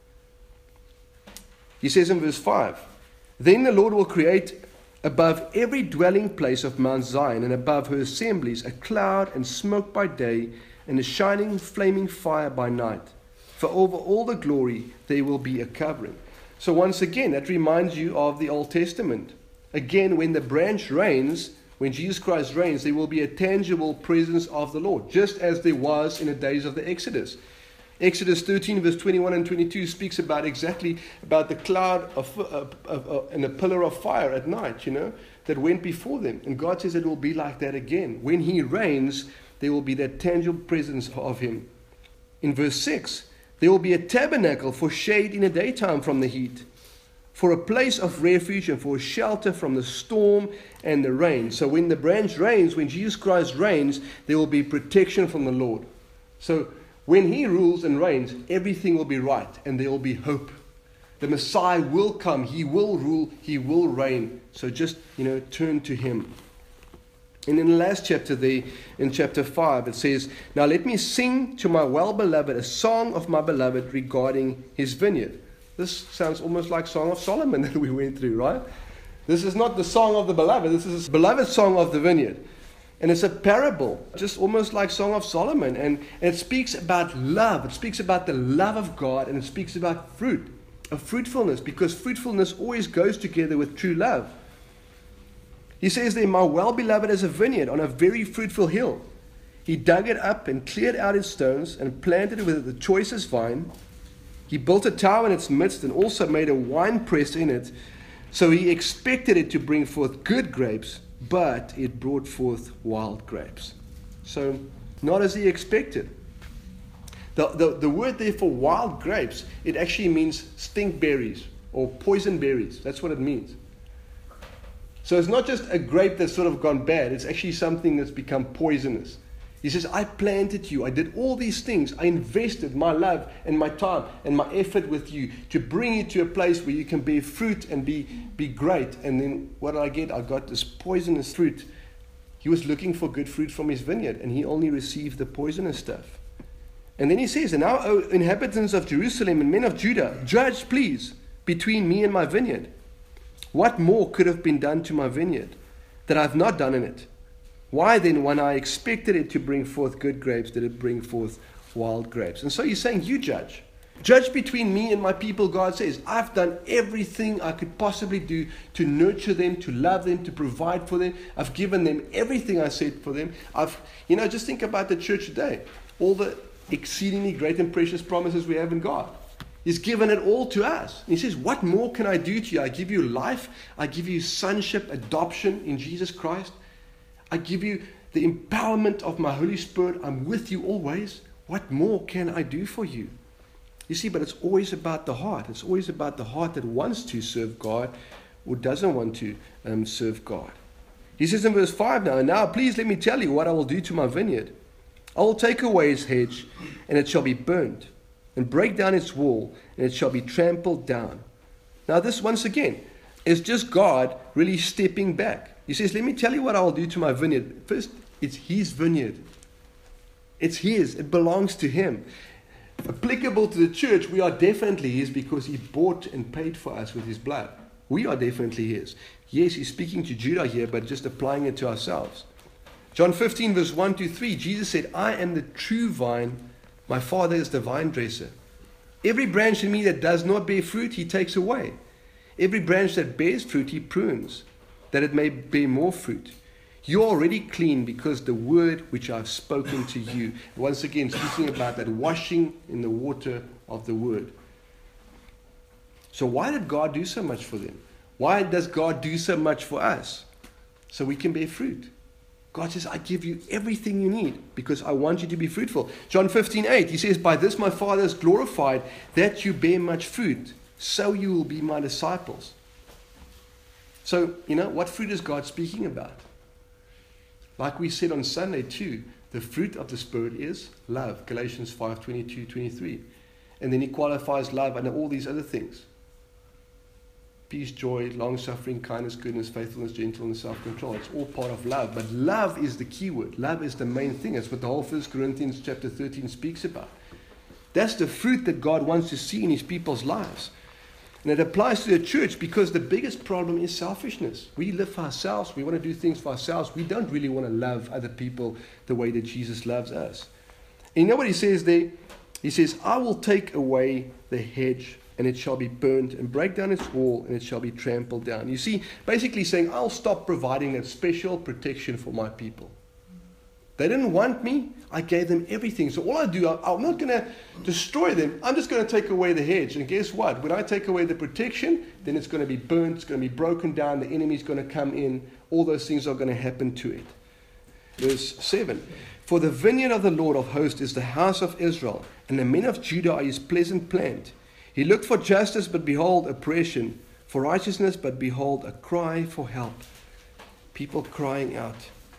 He says in verse five, then the Lord will create above every dwelling place of Mount Zion and above her assemblies a cloud and smoke by day and a shining flaming fire by night. For over all the glory there will be a covering. So once again, that reminds you of the Old Testament. Again, when the branch reigns, when Jesus Christ reigns, there will be a tangible presence of the Lord, just as there was in the days of the Exodus. Exodus thirteen verse twenty-one and twenty-two speaks about exactly about the cloud of, of, of, of, and a pillar of fire at night, you know, that went before them. And God says it will be like that again. When he reigns, there will be that tangible presence of him. In verse six, there will be a tabernacle for shade in the daytime from the heat, for a place of refuge and for a shelter from the storm and the rain. So when the branch reigns, when Jesus Christ reigns, there will be protection from the Lord. So when he rules and reigns, everything will be right and there will be hope. The Messiah will come. He will rule. He will reign. So just, you know, turn to him. And in the last chapter there, in chapter five, it says, now let me sing to my well-beloved a song of my beloved regarding his vineyard. This sounds almost like Song of Solomon that we went through, right? This is not the song of the beloved. This is a beloved song of the vineyard. And it's a parable, just almost like Song of Solomon. And, and it speaks about love. It speaks about the love of God. And it speaks about fruit, of fruitfulness. Because fruitfulness always goes together with true love. He says there, my well-beloved is a vineyard on a very fruitful hill. He dug it up and cleared out its stones and planted it with the choicest vine. He built a tower in its midst and also made a winepress in it. So he expected it to bring forth good grapes, but it brought forth wild grapes. So, not as he expected. The, the, the word there for wild grapes, it actually means stink berries or poison berries. That's what it means. So it's not just a grape that's sort of gone bad. It's actually something that's become poisonous. He says, I planted you. I did all these things. I invested my love and my time and my effort with you to bring you to a place where you can bear fruit and be, be great. And then what did I get? I got this poisonous fruit. He was looking for good fruit from his vineyard, and he only received the poisonous stuff. And then he says, and now, O inhabitants of Jerusalem and men of Judah, judge, please, between me and my vineyard. What more could have been done to my vineyard that I have not done in it? Why then, when I expected it to bring forth good grapes, did it bring forth wild grapes? And so he's saying, you judge. Judge between me and my people, God says. I've done everything I could possibly do to nurture them, to love them, to provide for them. I've given them everything I said for them. I've, you know, just think about the church today. All the exceedingly great and precious promises we have in God. He's given it all to us. And he says, what more can I do to you? I give you life. I give you sonship, adoption in Jesus Christ. I give you the empowerment of my Holy Spirit. I'm with you always. What more can I do for you? You see, but it's always about the heart. It's always about the heart that wants to serve God or doesn't want to um, serve God. He says in verse five now, now please let me tell you what I will do to my vineyard. I will take away its hedge, and it shall be burnt, and break down its wall, and it shall be trampled down. Now this, once again, is just God really stepping back. He says, let me tell you what I will do to my vineyard. First, it's his vineyard. It's his. It belongs to him. Applicable to the church, we are definitely his because he bought and paid for us with his blood. We are definitely his. Yes, he's speaking to Judah here, but just applying it to ourselves. John fifteen, verse one to three, Jesus said, I am the true vine. My Father is the vine dresser. Every branch in me that does not bear fruit, he takes away. Every branch that bears fruit, he prunes, that it may bear more fruit. You are already clean because the word which I have spoken to you. Once again, speaking about that washing in the water of the word. So why did God do so much for them? Why does God do so much for us? So we can bear fruit. God says, I give you everything you need because I want you to be fruitful. John fifteen, eight, he says, by this my Father is glorified, that you bear much fruit, so you will be my disciples. So, you know, what fruit is God speaking about? Like we said on Sunday too, the fruit of the Spirit is love. Galatians five, twenty-two, twenty-three. And then he qualifies love under all these other things. Peace, joy, long-suffering, kindness, goodness, faithfulness, gentleness, self-control. It's all part of love. But love is the key word. Love is the main thing. That's what the whole First Corinthians chapter thirteen speaks about. That's the fruit that God wants to see in his people's lives. And it applies to the church because the biggest problem is selfishness. We live for ourselves. We want to do things for ourselves. We don't really want to love other people the way that Jesus loves us. And you know what he says there? He says, I will take away the hedge, and it shall be burnt, and break down its wall, and it shall be trampled down. You see, basically saying, I'll stop providing that special protection for my people. They didn't want me. I gave them everything. So all I do, I'm not going to destroy them. I'm just going to take away the hedge. And guess what? When I take away the protection, then it's going to be burnt. It's going to be broken down. The enemy's going to come in. All those things are going to happen to it. Verse seven. For the vineyard of the Lord of hosts is the house of Israel, and the men of Judah are his pleasant plant. He looked for justice, but behold, oppression. For righteousness, but behold, a cry for help. People crying out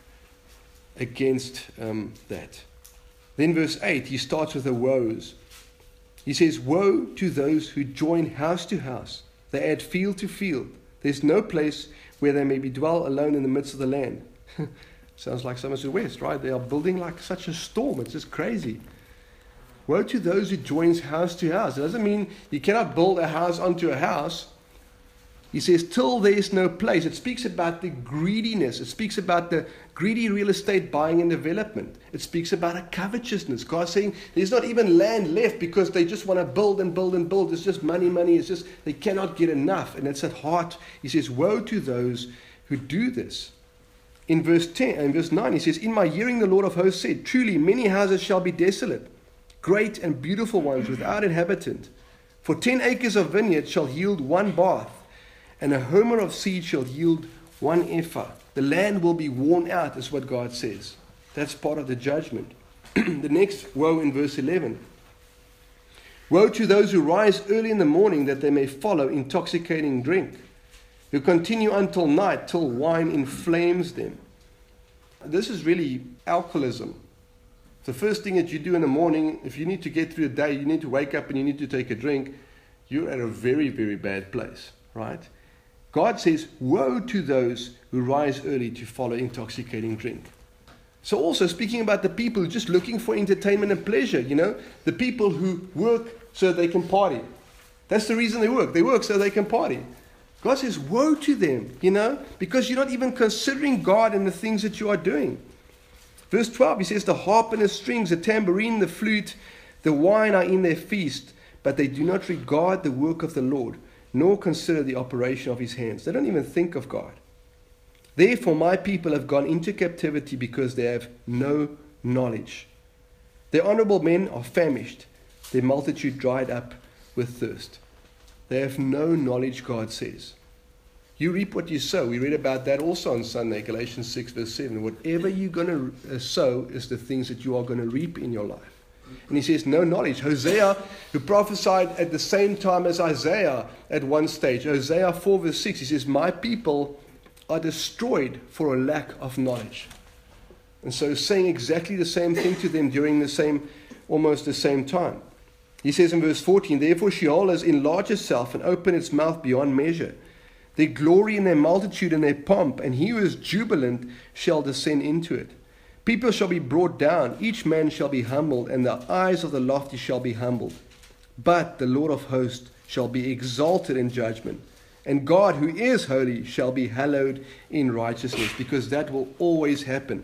against um, that. Then verse eight, he starts with the woes. He says, woe to those who join house to house. They add field to field. There's no place where they may be dwell alone in the midst of the land. Sounds like Somerset West, right? They are building like such a storm. It's just crazy. Woe to those who joins house to house. It doesn't mean you cannot build a house onto a house. He says, till there is no place. It speaks about the greediness. It speaks about the greedy real estate buying and development. It speaks about a covetousness. God's saying there's not even land left because they just want to build and build and build. It's just money, money. It's just they cannot get enough. And it's at heart. He says, woe to those who do this. In verse ten, in verse nine, he says, in my hearing the Lord of hosts said, truly many houses shall be desolate, great and beautiful ones without inhabitant. For ten acres of vineyard shall yield one bath, and a homer of seed shall yield one ephah. The land will be worn out, is what God says. That's part of the judgment. The next woe in verse eleven. Woe to those who rise early in the morning that they may follow intoxicating drink, who continue until night till wine inflames them. This is really alcoholism. The first thing that you do in the morning, if you need to get through the day, you need to wake up and you need to take a drink, you're at a very, very bad place, right? God says, woe to those who rise early to follow intoxicating drink. So also speaking about the people who are just looking for entertainment and pleasure, you know, the people who work so they can party. That's the reason they work. They work so they can party. God says, woe to them, you know, because you're not even considering God and the things that you are doing. Verse twelve, he says, the harp and the strings, the tambourine, the flute, the wine are in their feast, but they do not regard the work of the Lord, nor consider the operation of his hands. They don't even think of God. Therefore, my people have gone into captivity because they have no knowledge. Their honorable men are famished, their multitude dried up with thirst. They have no knowledge, God says. You reap what you sow. We read about that also on Sunday, Galatians six, verse seven. Whatever you're going to sow is the things that you are going to reap in your life. And he says, no knowledge. Hosea, who prophesied at the same time as Isaiah at one stage, Hosea four, verse six, he says, my people are destroyed for a lack of knowledge. And so saying exactly the same thing to them during the same, almost the same time. He says in verse fourteen, therefore Sheol has enlarged itself and opened its mouth beyond measure. They glory in their multitude and their pomp, and he who is jubilant shall descend into it. People shall be brought down, each man shall be humbled, and the eyes of the lofty shall be humbled. But the Lord of hosts shall be exalted in judgment, and God who is holy shall be hallowed in righteousness, because that will always happen.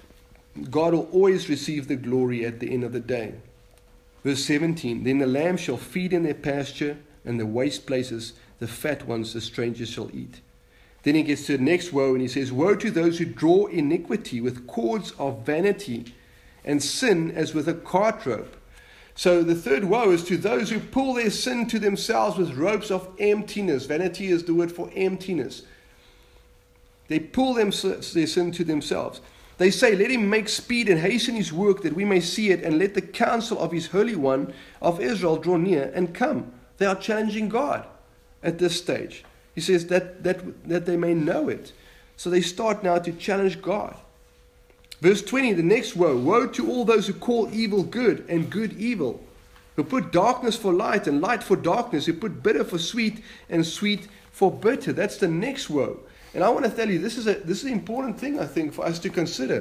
God will always receive the glory at the end of the day. Verse seventeen, then the lambs shall feed in their pasture, and the waste places, the fat ones, the strangers shall eat. Then he gets to the next woe, and he says, woe to those who draw iniquity with cords of vanity, and sin as with a cart rope. So the third woe is to those who pull their sin to themselves with ropes of emptiness. Vanity is the word for emptiness. They pull them, their sin to themselves. They say, let him make speed and hasten his work, that we may see it, and let the counsel of his Holy One of Israel draw near and come. They are challenging God at this stage. He says that, that, that they may know it. So they start now to challenge God. Verse twenty, the next woe. Woe to all those who call evil good and good evil, who put darkness for light and light for darkness, who put bitter for sweet and sweet for bitter. That's the next woe. And I want to tell you, this is a this is an important thing, I think, for us to consider.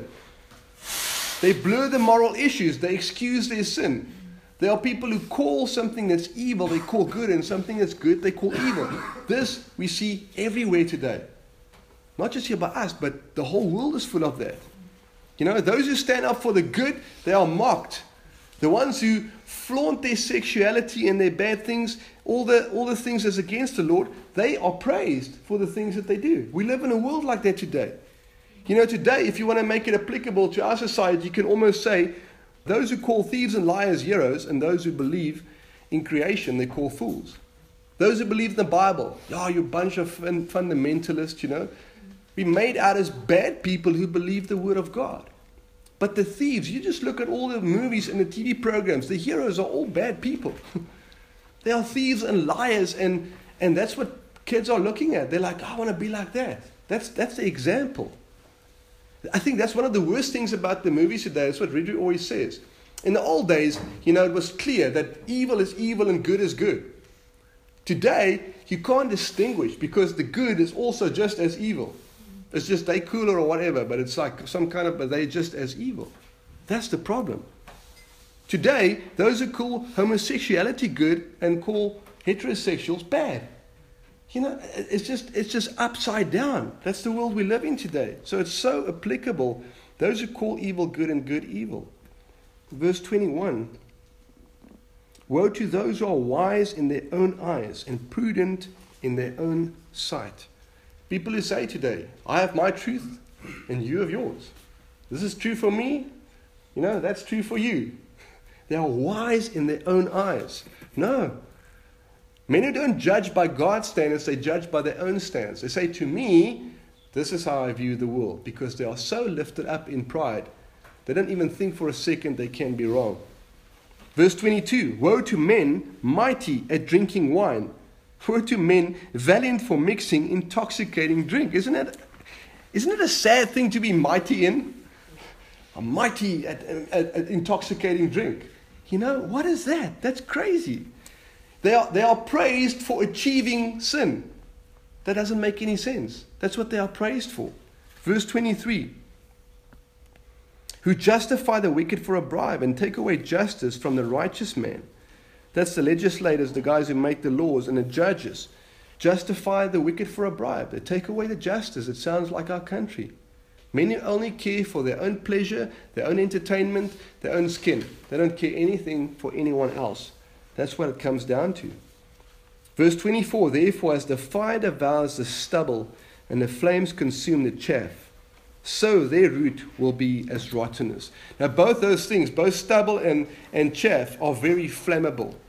They blur the moral issues. They excuse their sin. There are people who call something that's evil, they call good, and something that's good, they call evil. This we see everywhere today. Not just here by us, but the whole world is full of that. You know, those who stand up for the good, they are mocked. The ones who flaunt their sexuality and their bad things, all the all the things that's against the Lord, they are praised for the things that they do. We live in a world like that today. You know, today, if you want to make it applicable to our society, you can almost say, those who call thieves and liars heroes, and those who believe in creation, they call fools. Those who believe in the Bible, oh, you're a bunch of fundamentalists, you know. We're made out as bad people who believe the Word of God. But the thieves, you just look at all the movies and the T V programs, the heroes are all bad people. They are thieves and liars, and, and that's what kids are looking at. They're like, I want to be like that. That's, that's the example. I think that's one of the worst things about the movies today. That's what Ridley always says. In the old days, you know, it was clear that evil is evil and good is good. Today, you can't distinguish because the good is also just as evil. It's just they cooler or whatever, but it's like some kind of, but they're just as evil. That's the problem. Today, those who call homosexuality good and call heterosexuals bad. You know, it's just it's just upside down. That's the world we live in today. So it's so applicable. Those who call evil good and good evil. Verse twenty-one. Woe to those who are wise in their own eyes and prudent in their own sight. People who say today, I have my truth and you have yours. This is true for me. You know, that's true for you. They are wise in their own eyes. No. Men who don't judge by God's standards, they judge by their own standards. They say, to me, this is how I view the world. Because they are so lifted up in pride, they don't even think for a second they can be wrong. Verse twenty-two, woe to men mighty at drinking wine. Woe to men valiant for mixing intoxicating drink. Isn't it, isn't it a sad thing to be mighty in? A mighty at, at, at intoxicating drink. You know, what is that? That's crazy. They are, they are praised for achieving sin. That doesn't make any sense. That's what they are praised for. Verse twenty-three. Who justify the wicked for a bribe and take away justice from the righteous man. That's the legislators, the guys who make the laws, and the judges. Justify the wicked for a bribe. They take away the justice. It sounds like our country. Many only care for their own pleasure, their own entertainment, their own skin. They don't care anything for anyone else. That's what it comes down to. Verse twenty-four, therefore as the fire devours the stubble and the flames consume the chaff, so their root will be as rottenness. Now both those things, both stubble and, and chaff, are very flammable.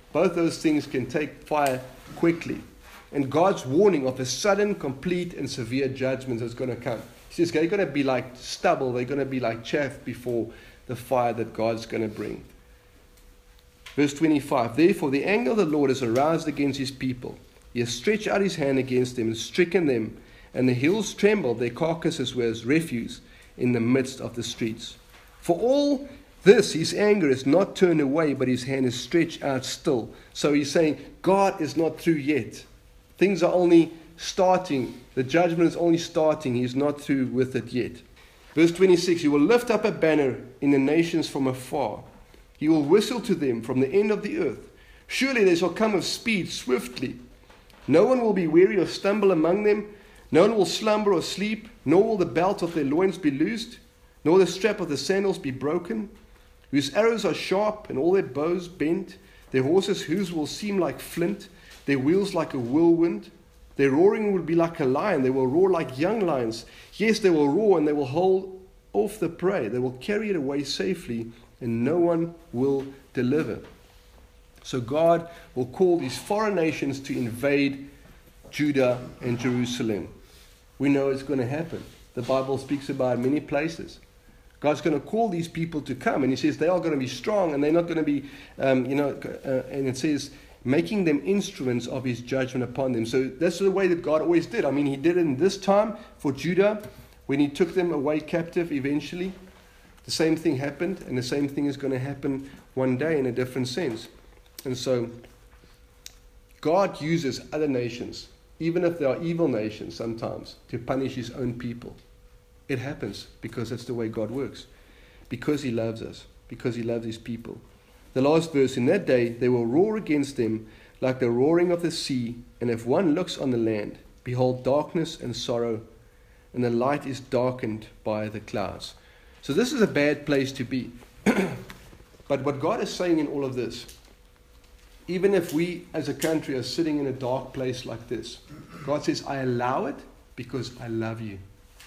Both those things can take fire quickly. And God's warning of a sudden, complete, and severe judgment is going to come. He says they're going to be like stubble. They're going to be like chaff before the fire that God's going to bring. Verse twenty-five, therefore the anger of the Lord is aroused against his people. He has stretched out his hand against them and stricken them, and the hills trembled, their carcasses were as refuse in the midst of the streets. For all this, his anger is not turned away, but his hand is stretched out still. So he's saying, God is not through yet. Things are only starting. The judgment is only starting. He is not through with it yet. Verse twenty-six, he will lift up a banner in the nations from afar. He will whistle to them from the end of the earth. Surely they shall come with speed, swiftly. No one will be weary or stumble among them. No one will slumber or sleep, nor will the belt of their loins be loosed, nor the strap of the sandals be broken. Whose arrows are sharp, and all their bows bent. Their horses' hooves will seem like flint, their wheels like a whirlwind. Their roaring will be like a lion. They will roar like young lions. Yes, they will roar, and they will hold off the prey. They will carry it away safely, and no one will deliver. So God will call these foreign nations to invade Judah and Jerusalem. We know it's going to happen. The Bible speaks about it in many places. God's going to call these people to come, and he says they are going to be strong, and they're not going to be, um, you know, uh, and it says, making them instruments of his judgment upon them. So that's the way that God always did. I mean, he did it in this time for Judah, when he took them away captive eventually. The same thing happened, and the same thing is going to happen one day in a different sense. And so God uses other nations, even if they are evil nations sometimes, to punish his own people. It happens because that's the way God works. Because he loves us. Because he loves his people. The last verse, in that day they will roar against them like the roaring of the sea, and if one looks on the land, behold darkness and sorrow, and the light is darkened by the clouds. So this is a bad place to be. But what God is saying in all of this, even if we as a country are sitting in a dark place like this, God says, I allow it because I love you.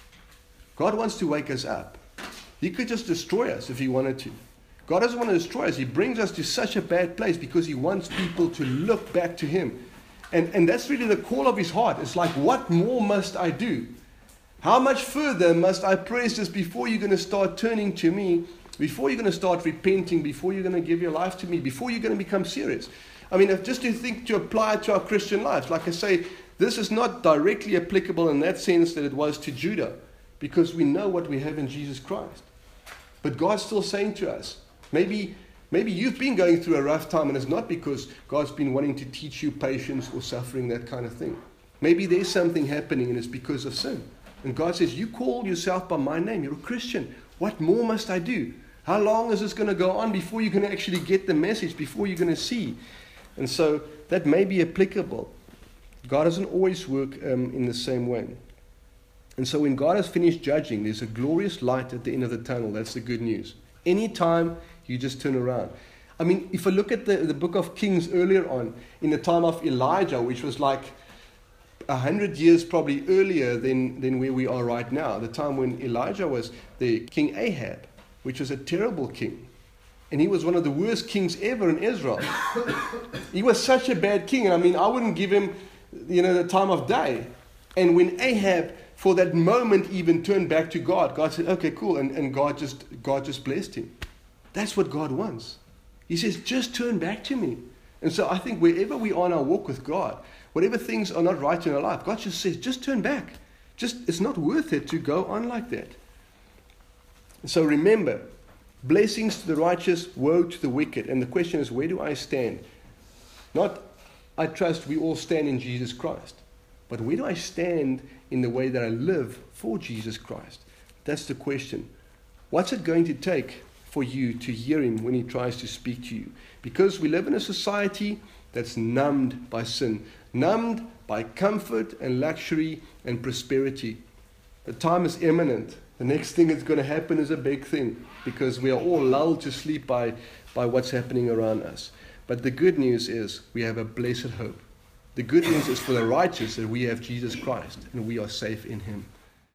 God wants to wake us up. He could just destroy us if he wanted to. God doesn't want to destroy us. He brings us to such a bad place because he wants people to look back to him. And, and that's really the call of his heart. It's like, what more must I do? How much further must I press this before you're going to start turning to me, before you're going to start repenting, before you're going to give your life to me, before you're going to become serious? I mean, if just to think to apply it to our Christian lives, like I say, this is not directly applicable in that sense that it was to Judah, because we know what we have in Jesus Christ. But God's still saying to us, maybe, maybe you've been going through a rough time, and it's not because God's been wanting to teach you patience or suffering, that kind of thing. Maybe there's something happening, and it's because of sin. And God says, you call yourself by my name. You're a Christian. What more must I do? How long is this going to go on before you're going to actually get the message, before you're going to see? And so that may be applicable. God doesn't always work um, in the same way. And so when God has finished judging, there's a glorious light at the end of the tunnel. That's the good news. Anytime you just turn around. I mean, if I look at the, the book of Kings earlier on, in the time of Elijah, which was like a hundred years probably earlier than, than where we are right now, the time when Elijah was the King Ahab, which was a terrible king. And he was one of the worst kings ever in Israel. He was such a bad king. And I mean, I wouldn't give him, you know, the time of day. And when Ahab, for that moment, even turned back to God, God said, okay, cool. And, and God just God just blessed him. That's what God wants. He says, just turn back to me. And so I think wherever we are in our walk with God, whatever things are not right in our life, God just says, just turn back. Just, it's not worth it to go on like that. And so remember, blessings to the righteous, woe to the wicked. And the question is, where do I stand? Not, I trust we all stand in Jesus Christ. But where do I stand in the way that I live for Jesus Christ? That's the question. What's it going to take for you to hear him when he tries to speak to you? Because we live in a society that's numbed by sin, numbed by comfort and luxury and prosperity. The time is imminent. The next thing that's going to happen is a big thing, because we are all lulled to sleep by, by what's happening around us. But the good news is we have a blessed hope. The good news is for the righteous that we have Jesus Christ and we are safe in him.